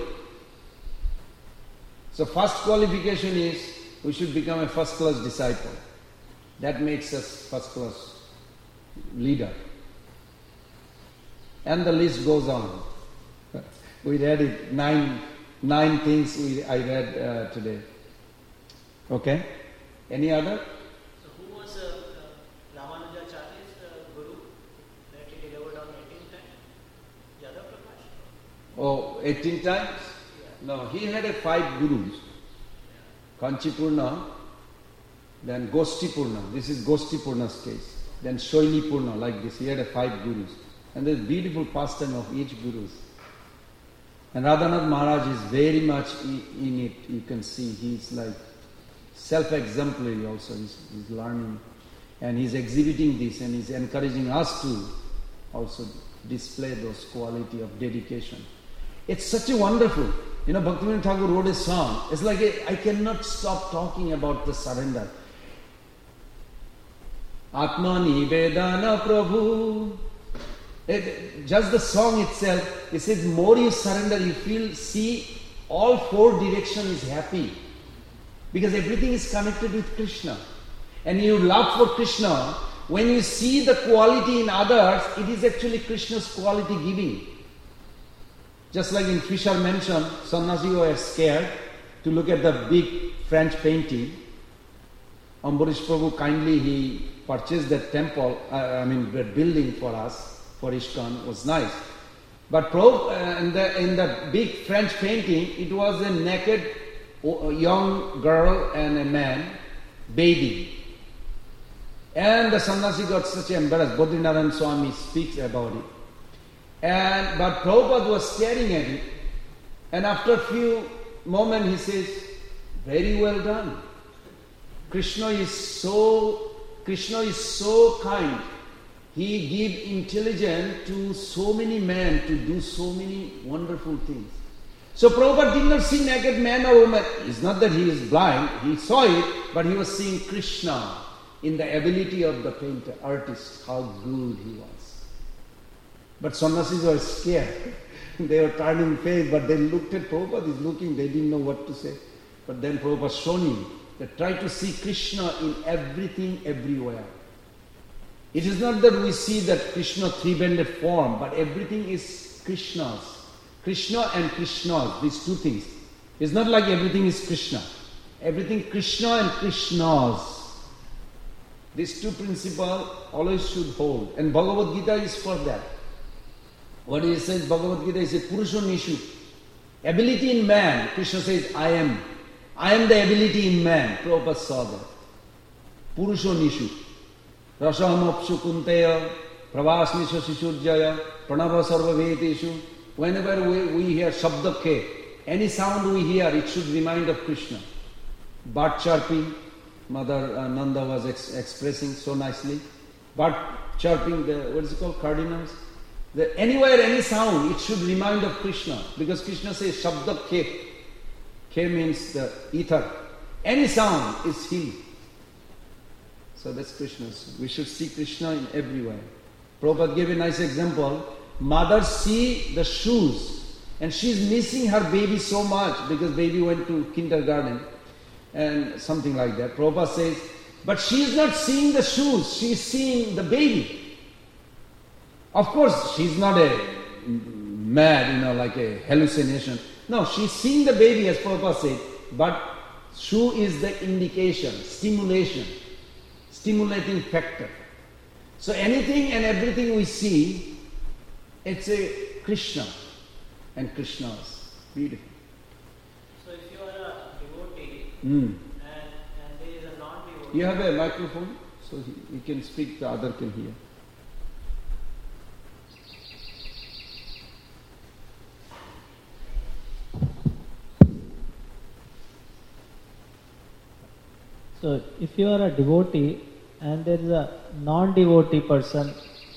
So first qualification is, we should become a first class disciple. That makes us first class leader. And the list goes on. We read it, nine things I read today. Okay? Any other? So who was Ramanujacharya's guru that he delivered on 18 times? Yadav Prakash? Oh, 18 times? Yeah. No, he had 5 gurus. Kanchipurna, then Goshtipurna. This is Goshtipurna's case. Then Shoilipurna, like this. He had 5 gurus. And there's beautiful pastime of each guru. And Radhanath Maharaj is very much in it. You can see he's like self-exemplary also. He's learning and he's exhibiting this and he's encouraging us to also display those quality of dedication. It's such a wonderful, Bhaktivinoda Thakur wrote a song. It's like I cannot stop talking about the surrender. Atmani Vedana Prabhu. Just the song itself, it says more you surrender, you see all 4 directions is happy. Because everything is connected with Krishna. And your love for Krishna, when you see the quality in others, it is actually Krishna's quality giving. Just like in Fisher mentioned, Sannyasi were scared to look at the big French painting. Ambarish Prabhu kindly, he purchased that temple, that building for us. For ISKCON was nice. But in the big French painting, it was a naked young girl and a man bathing. And the sannyasi got such embarrassed. Badrinarayan Swami speaks about it. But Prabhupada was staring at it. And after a few moments he says, very well done. Krishna is so kind. He gives intelligence to so many men to do so many wonderful things. So Prabhupada did not see naked man or woman. It's not that he is blind, he saw it, but he was seeing Krishna in the ability of the painter, artist, how good he was. But sannyasis were scared. They were turning face, but they looked at Prabhupada, he's looking, they didn't know what to say. But then Prabhupada showed him that try to see Krishna in everything, everywhere. It is not that we see that Krishna 3-banded form, but everything is Krishna's. Krishna and Krishna's, these 2 things. It's not like everything is Krishna. Everything Krishna and Krishna's. These 2 principles always should hold. And Bhagavad Gita is for that. What he says, Bhagavad Gita is a Purusha Nishu. Ability in man, Krishna says, I am. I am the ability in man. Prabhupada saw that. Purusha Nishu. Rasaham kunteya, pravasnisha shishurjaya, pranava sarva veteshu. Whenever we hear Shabda Ke, any sound we hear, it should remind of Krishna. Bird chirping, Mother Nanda was expressing so nicely. Bird chirping, what is it called, cardinals? Anywhere, any sound, it should remind of Krishna. Because Krishna says Shabda Ke. Ke means the ether. Any sound is He. So that's Krishna's. We should see Krishna in everywhere. Prabhupada gave a nice example. Mother see the shoes and she's missing her baby so much because baby went to kindergarten and something like that. Prabhupada says, but she is not seeing the shoes, she is seeing the baby. Of course, she's not a mad, like a hallucination. No, she's seeing the baby as Prabhupada said, but shoe is the indication, stimulating factor. So anything and everything we see, it's a Krishna and Krishna's. Beautiful. So if you are a devotee and there is a non-devotee... You have a microphone, so he can speak, the other can hear. So if you are a devotee and there is a non-devotee person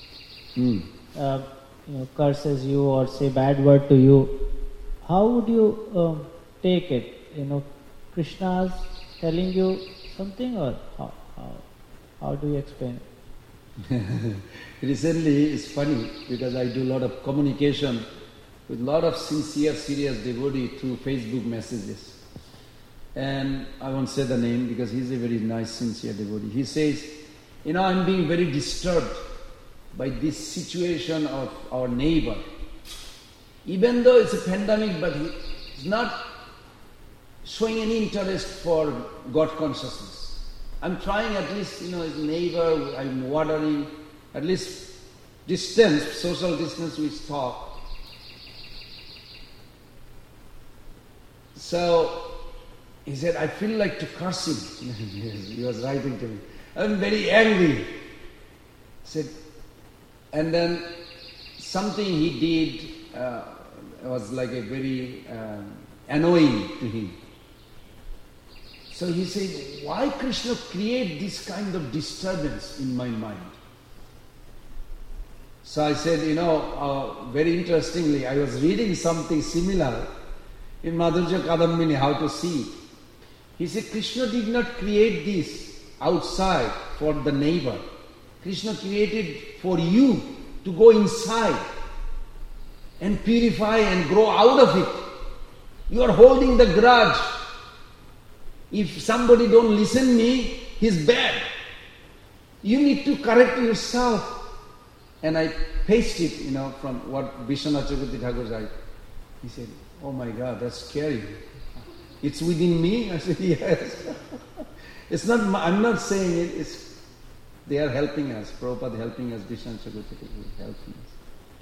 curses you or say bad word to you, how would you take it? Krishna is telling you something, or how do you explain it? Recently, it's funny because I do a lot of communication with a lot of sincere, serious devotee through Facebook messages. And I won't say the name because he's a very nice, sincere devotee. He says, I'm being very disturbed by this situation of our neighbor. Even though it's a pandemic, but he's not showing any interest for God consciousness. I'm trying at least, his neighbor, I'm watering, at least distance, social distance we talk. So, he said, I feel like to curse him. He was writing to me. I'm very angry. He said, and then something he did was like a very annoying to him. So he said, why Krishna create this kind of disturbance in my mind? So I said, very interestingly, I was reading something similar in Madhurya Kadambini, How to See It. He said, Krishna did not create this outside for the neighbor. Krishna created for you to go inside and purify and grow out of it. You are holding the grudge. If somebody don't listen me, he's bad. You need to correct yourself. And I paste it, from what Vishwanath Chakravarti Thakur said. He said, oh my God, that's scary. It's within me? I said, yes. It's not, I'm not saying it, they are helping us. Prabhupada helping us, Vishwanath Chakravarti Thakur helping us.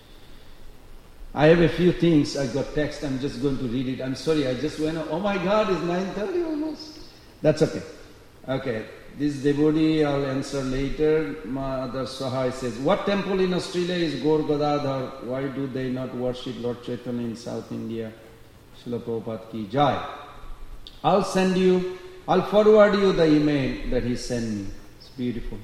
I have a few things, I got text, I'm just going to read it. I'm sorry, I just went, oh my God, it's 9:30 almost. That's okay. Okay, this devotee I'll answer later. Mother Sahai says, what temple in Australia is Gaur Gadadhar? Why do they not worship Lord Chaitanya in South India? Srila Prabhupada ki jai. I'll forward you the email that he sent me. It's beautiful.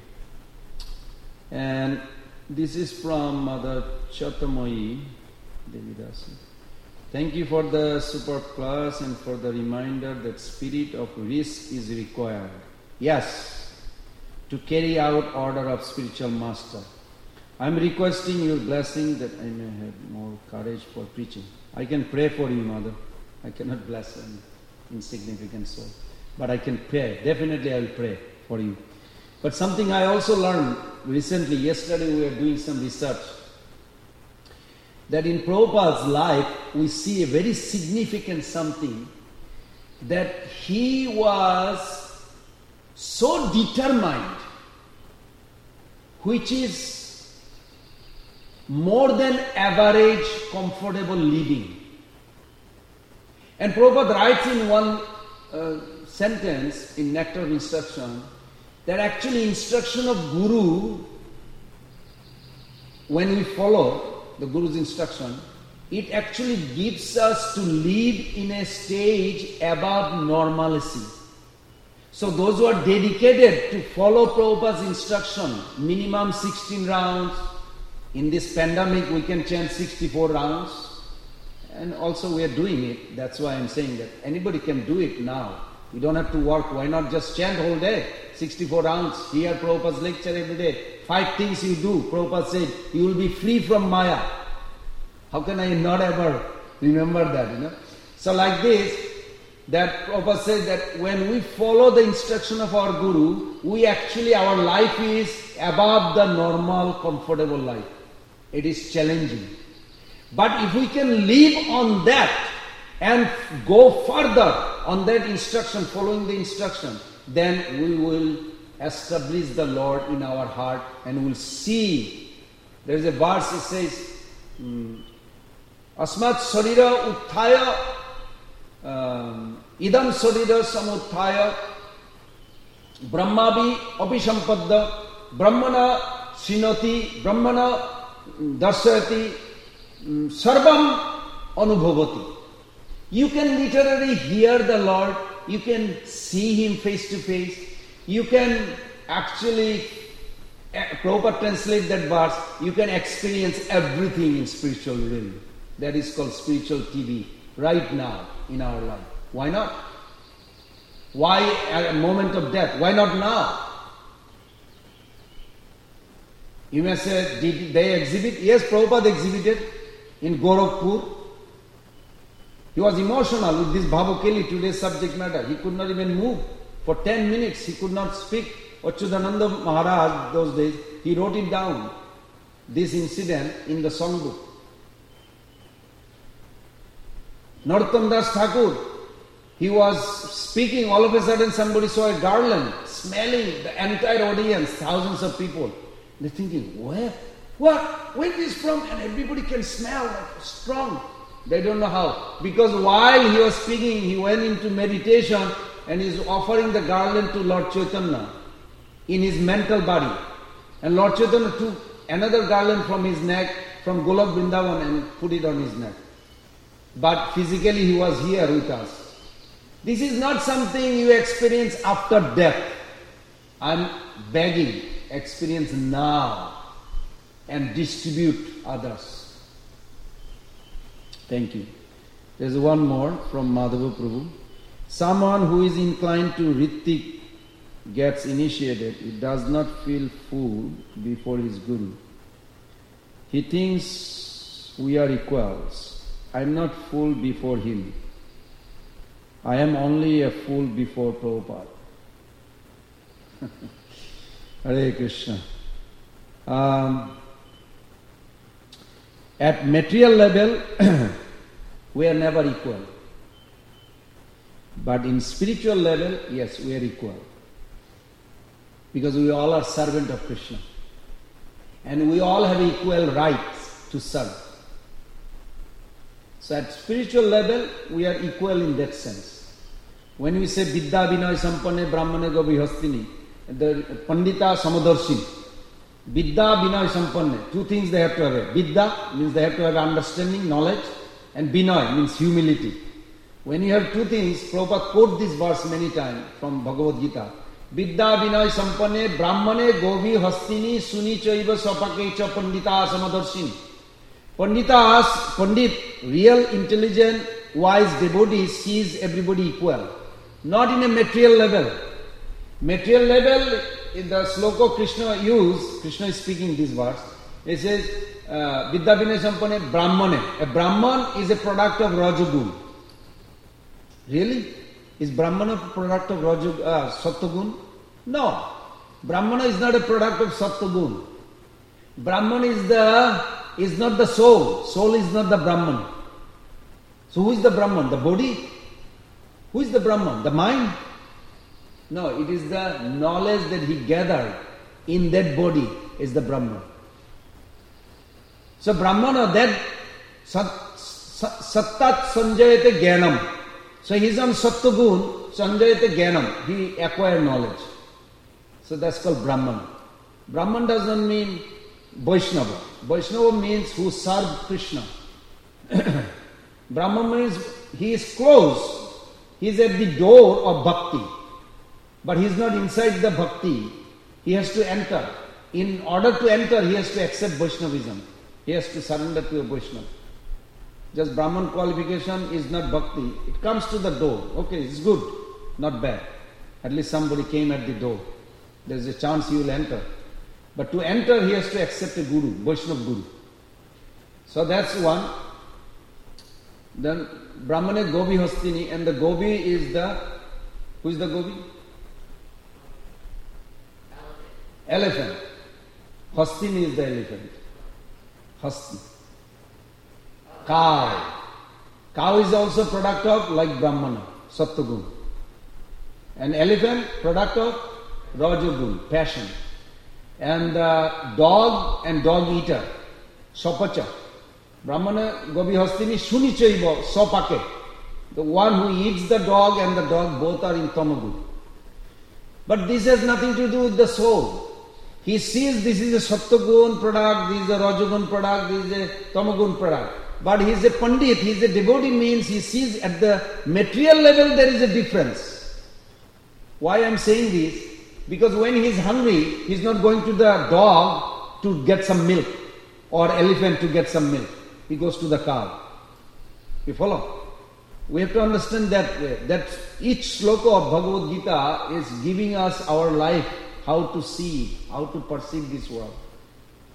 And this is from Mother Chatamoyi Devidasi. Thank you for the superb class and for the reminder that spirit of risk is required. Yes, to carry out order of spiritual master. I am requesting your blessing that I may have more courage for preaching. I can pray for you, Mother. I cannot bless an insignificant soul. But I can pray. Definitely I will pray for you. But something I also learned recently, yesterday we were doing some research, that in Prabhupada's life we see a very significant something, that he was so determined, which is more than average comfortable living. And Prabhupada writes in one sentence in Nectar of Instruction that actually instruction of Guru, when we follow the Guru's instruction, it actually gives us to live in a stage above normalcy. So those who are dedicated to follow Prabhupada's instruction, minimum 16 rounds, in this pandemic we can chant 64 rounds, and also we are doing it. That's why I'm saying that anybody can do it now. You don't have to work. Why not just chant whole day? 64 rounds. Hear Prabhupada's lecture every day. 5 things you do. Prabhupada said, you will be free from Maya. How can I not ever remember that, So like this, that Prabhupada said that when we follow the instruction of our Guru, our life is above the normal, comfortable life. It is challenging. But if we can live on that and go further on that instruction, following the instruction, then we will establish the Lord in our heart and we'll see. There is a verse, it says, Asmat Sarira Utthaya Idam Sarira Samuthaya Brahmavi Apishampadda Brahmana Srinati Brahmana Darsayati Sarvam Anubhavati. You can literally hear the Lord, you can see Him face to face, you can actually, Prabhupada translate that verse, you can experience everything in spiritual realm. That is called spiritual TV right now in our life. Why not? Why at a moment of death? Why not now? You may say, did they exhibit? Yes, Prabhupada exhibited in Gorakhpur. He was emotional with this Bhavakeli, today's subject matter. He could not even move. For 10 minutes he could not speak. Achyutananda Maharaj, those days, he wrote it down, this incident, in the songbook. Narottam Das Thakur, he was speaking, all of a sudden somebody saw a garland, smelling the entire audience, thousands of people. They're thinking, where? What? Where is this from? And everybody can smell like strong. They don't know how. Because while he was speaking, he went into meditation and is offering the garland to Lord Chaitanya in his mental body. And Lord Chaitanya took another garland from his neck, from Golok Vrindavan, and put it on his neck. But physically he was here with us. This is not something you experience after death. I'm begging, experience now and distribute others. Thank you. There's one more from Madhava Prabhu. Someone who is inclined to Ritik gets initiated. He does not feel full before his Guru. He thinks we are equals. I am not full before him. I am only a fool before Prabhupada. Hare Krishna. At material level, we are never equal. But in spiritual level, yes, we are equal. Because we all are servant of Krishna. And we all have equal rights to serve. So at spiritual level, we are equal in that sense. When we say Vidya Vinay Sampanne Brahmane Gopi Hastini, the Pandita Samadarshini, Vidya Vinay Sampanne, two things they have to have. Vidya means they have to have understanding, knowledge, and Vinay means humility. When you have two things, Prabhupada quote this verse many times from Bhagavad Gita. Vidya Vinay Sampanne Brahmane Govi Hastini Suni Chaiva Sapakecha Pandita Samadarshini. Pandit, real intelligent, wise devotee sees everybody equal. Not in a material level. Material level, in the sloka Krishna used, Krishna is speaking this verse, he says, Vidya Vinay Sampanne Brahmane. A Brahman is a product of Rajagun. Really? Is Brahmana a product of Sattvagun? No. Brahmana is not a product of Sattvagun. Brahman is not the soul. Soul is not the Brahman. So who is the Brahman? The body? Who is the Brahman? The mind? No, it is the knowledge that he gathered in that body is the Brahman. So Brahmana, that Sattat Sanjayate Jnanam. So he is on Sattvagun, Sanjayate Jnanam. He acquired knowledge. So that's called Brahman. Brahman does not mean Vaishnava. Vaishnava means who serve Krishna. Brahman means he is close. He is at the door of bhakti. But he is not inside the bhakti. He has to enter. In order to enter, he has to accept Vaishnavism. He has to surrender to a Vaishnava. Just Brahman qualification is not bhakti. It comes to the door. Okay, it's good, not bad. At least somebody came at the door. There's a chance he will enter. But to enter, he has to accept a guru, Vaishnava guru. So that's one. Then Brahmane Gopi Hastini, and the Gopi is who is the Gopi? Elephant. Hastini is the elephant. Hasti. Cow. Cow is also product of like Brahmana, Sattvagun. An elephant, product of Rajagun, passion. And dog and dog eater, Sopacha. Brahmana Gopi Hastini Sunichaiva Sopake. The one who eats the dog and the dog both are in Tamagun. But this has nothing to do with the soul. He sees this is a Sattvagun product, this is a Rajagun product, this is a Tamagun product. But he is a Pandit, he is a devotee, means he sees at the material level there is a difference. Why I am saying this? Because when he is hungry, he is not going to the dog to get some milk or elephant to get some milk. He goes to the cow. You follow? We have to understand that way. That each sloka of Bhagavad Gita is giving us our life, how to see, how to perceive this world.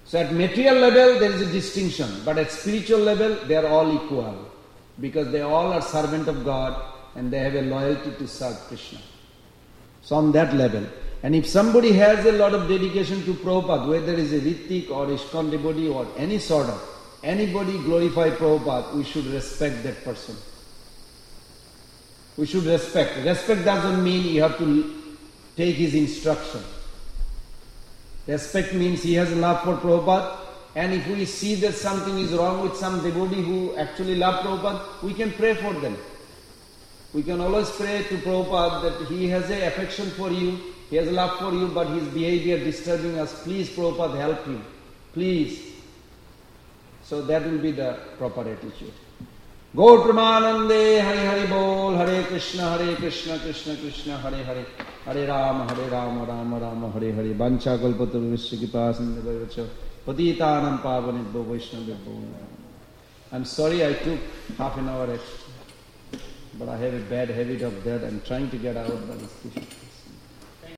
So at material level there is a distinction, but at spiritual level they are all equal, because they all are servant of God and they have a loyalty to serve Krishna. So on that level. And if somebody has a lot of dedication to Prabhupada, whether it is a Ritik or ISKCON devotee or any sort of, anybody glorify Prabhupada, we should respect that person. We should respect. Respect doesn't mean you have to take his instruction. Respect means he has love for Prabhupada, and if we see that something is wrong with some devotee who actually love Prabhupada, we can pray for them. We can always pray to Prabhupada that he has an affection for you, he has love for you, but his behavior disturbing us. Please, Prabhupada, help him. Please. So that will be the proper attitude. Gaur Pramanande, Hari Hari Bol, Hare Krishna, Krishna Krishna, Hare Hare, Hare Rama, Rama Rama, Hare Hare, Vancha Kalpataru Vishyakipa Sindhavacha, Patitanam Pavanibbo Vaishnavibbo. I'm sorry I took half an hour extra, but I have a bad habit of that. I'm trying to get out, but it's difficult.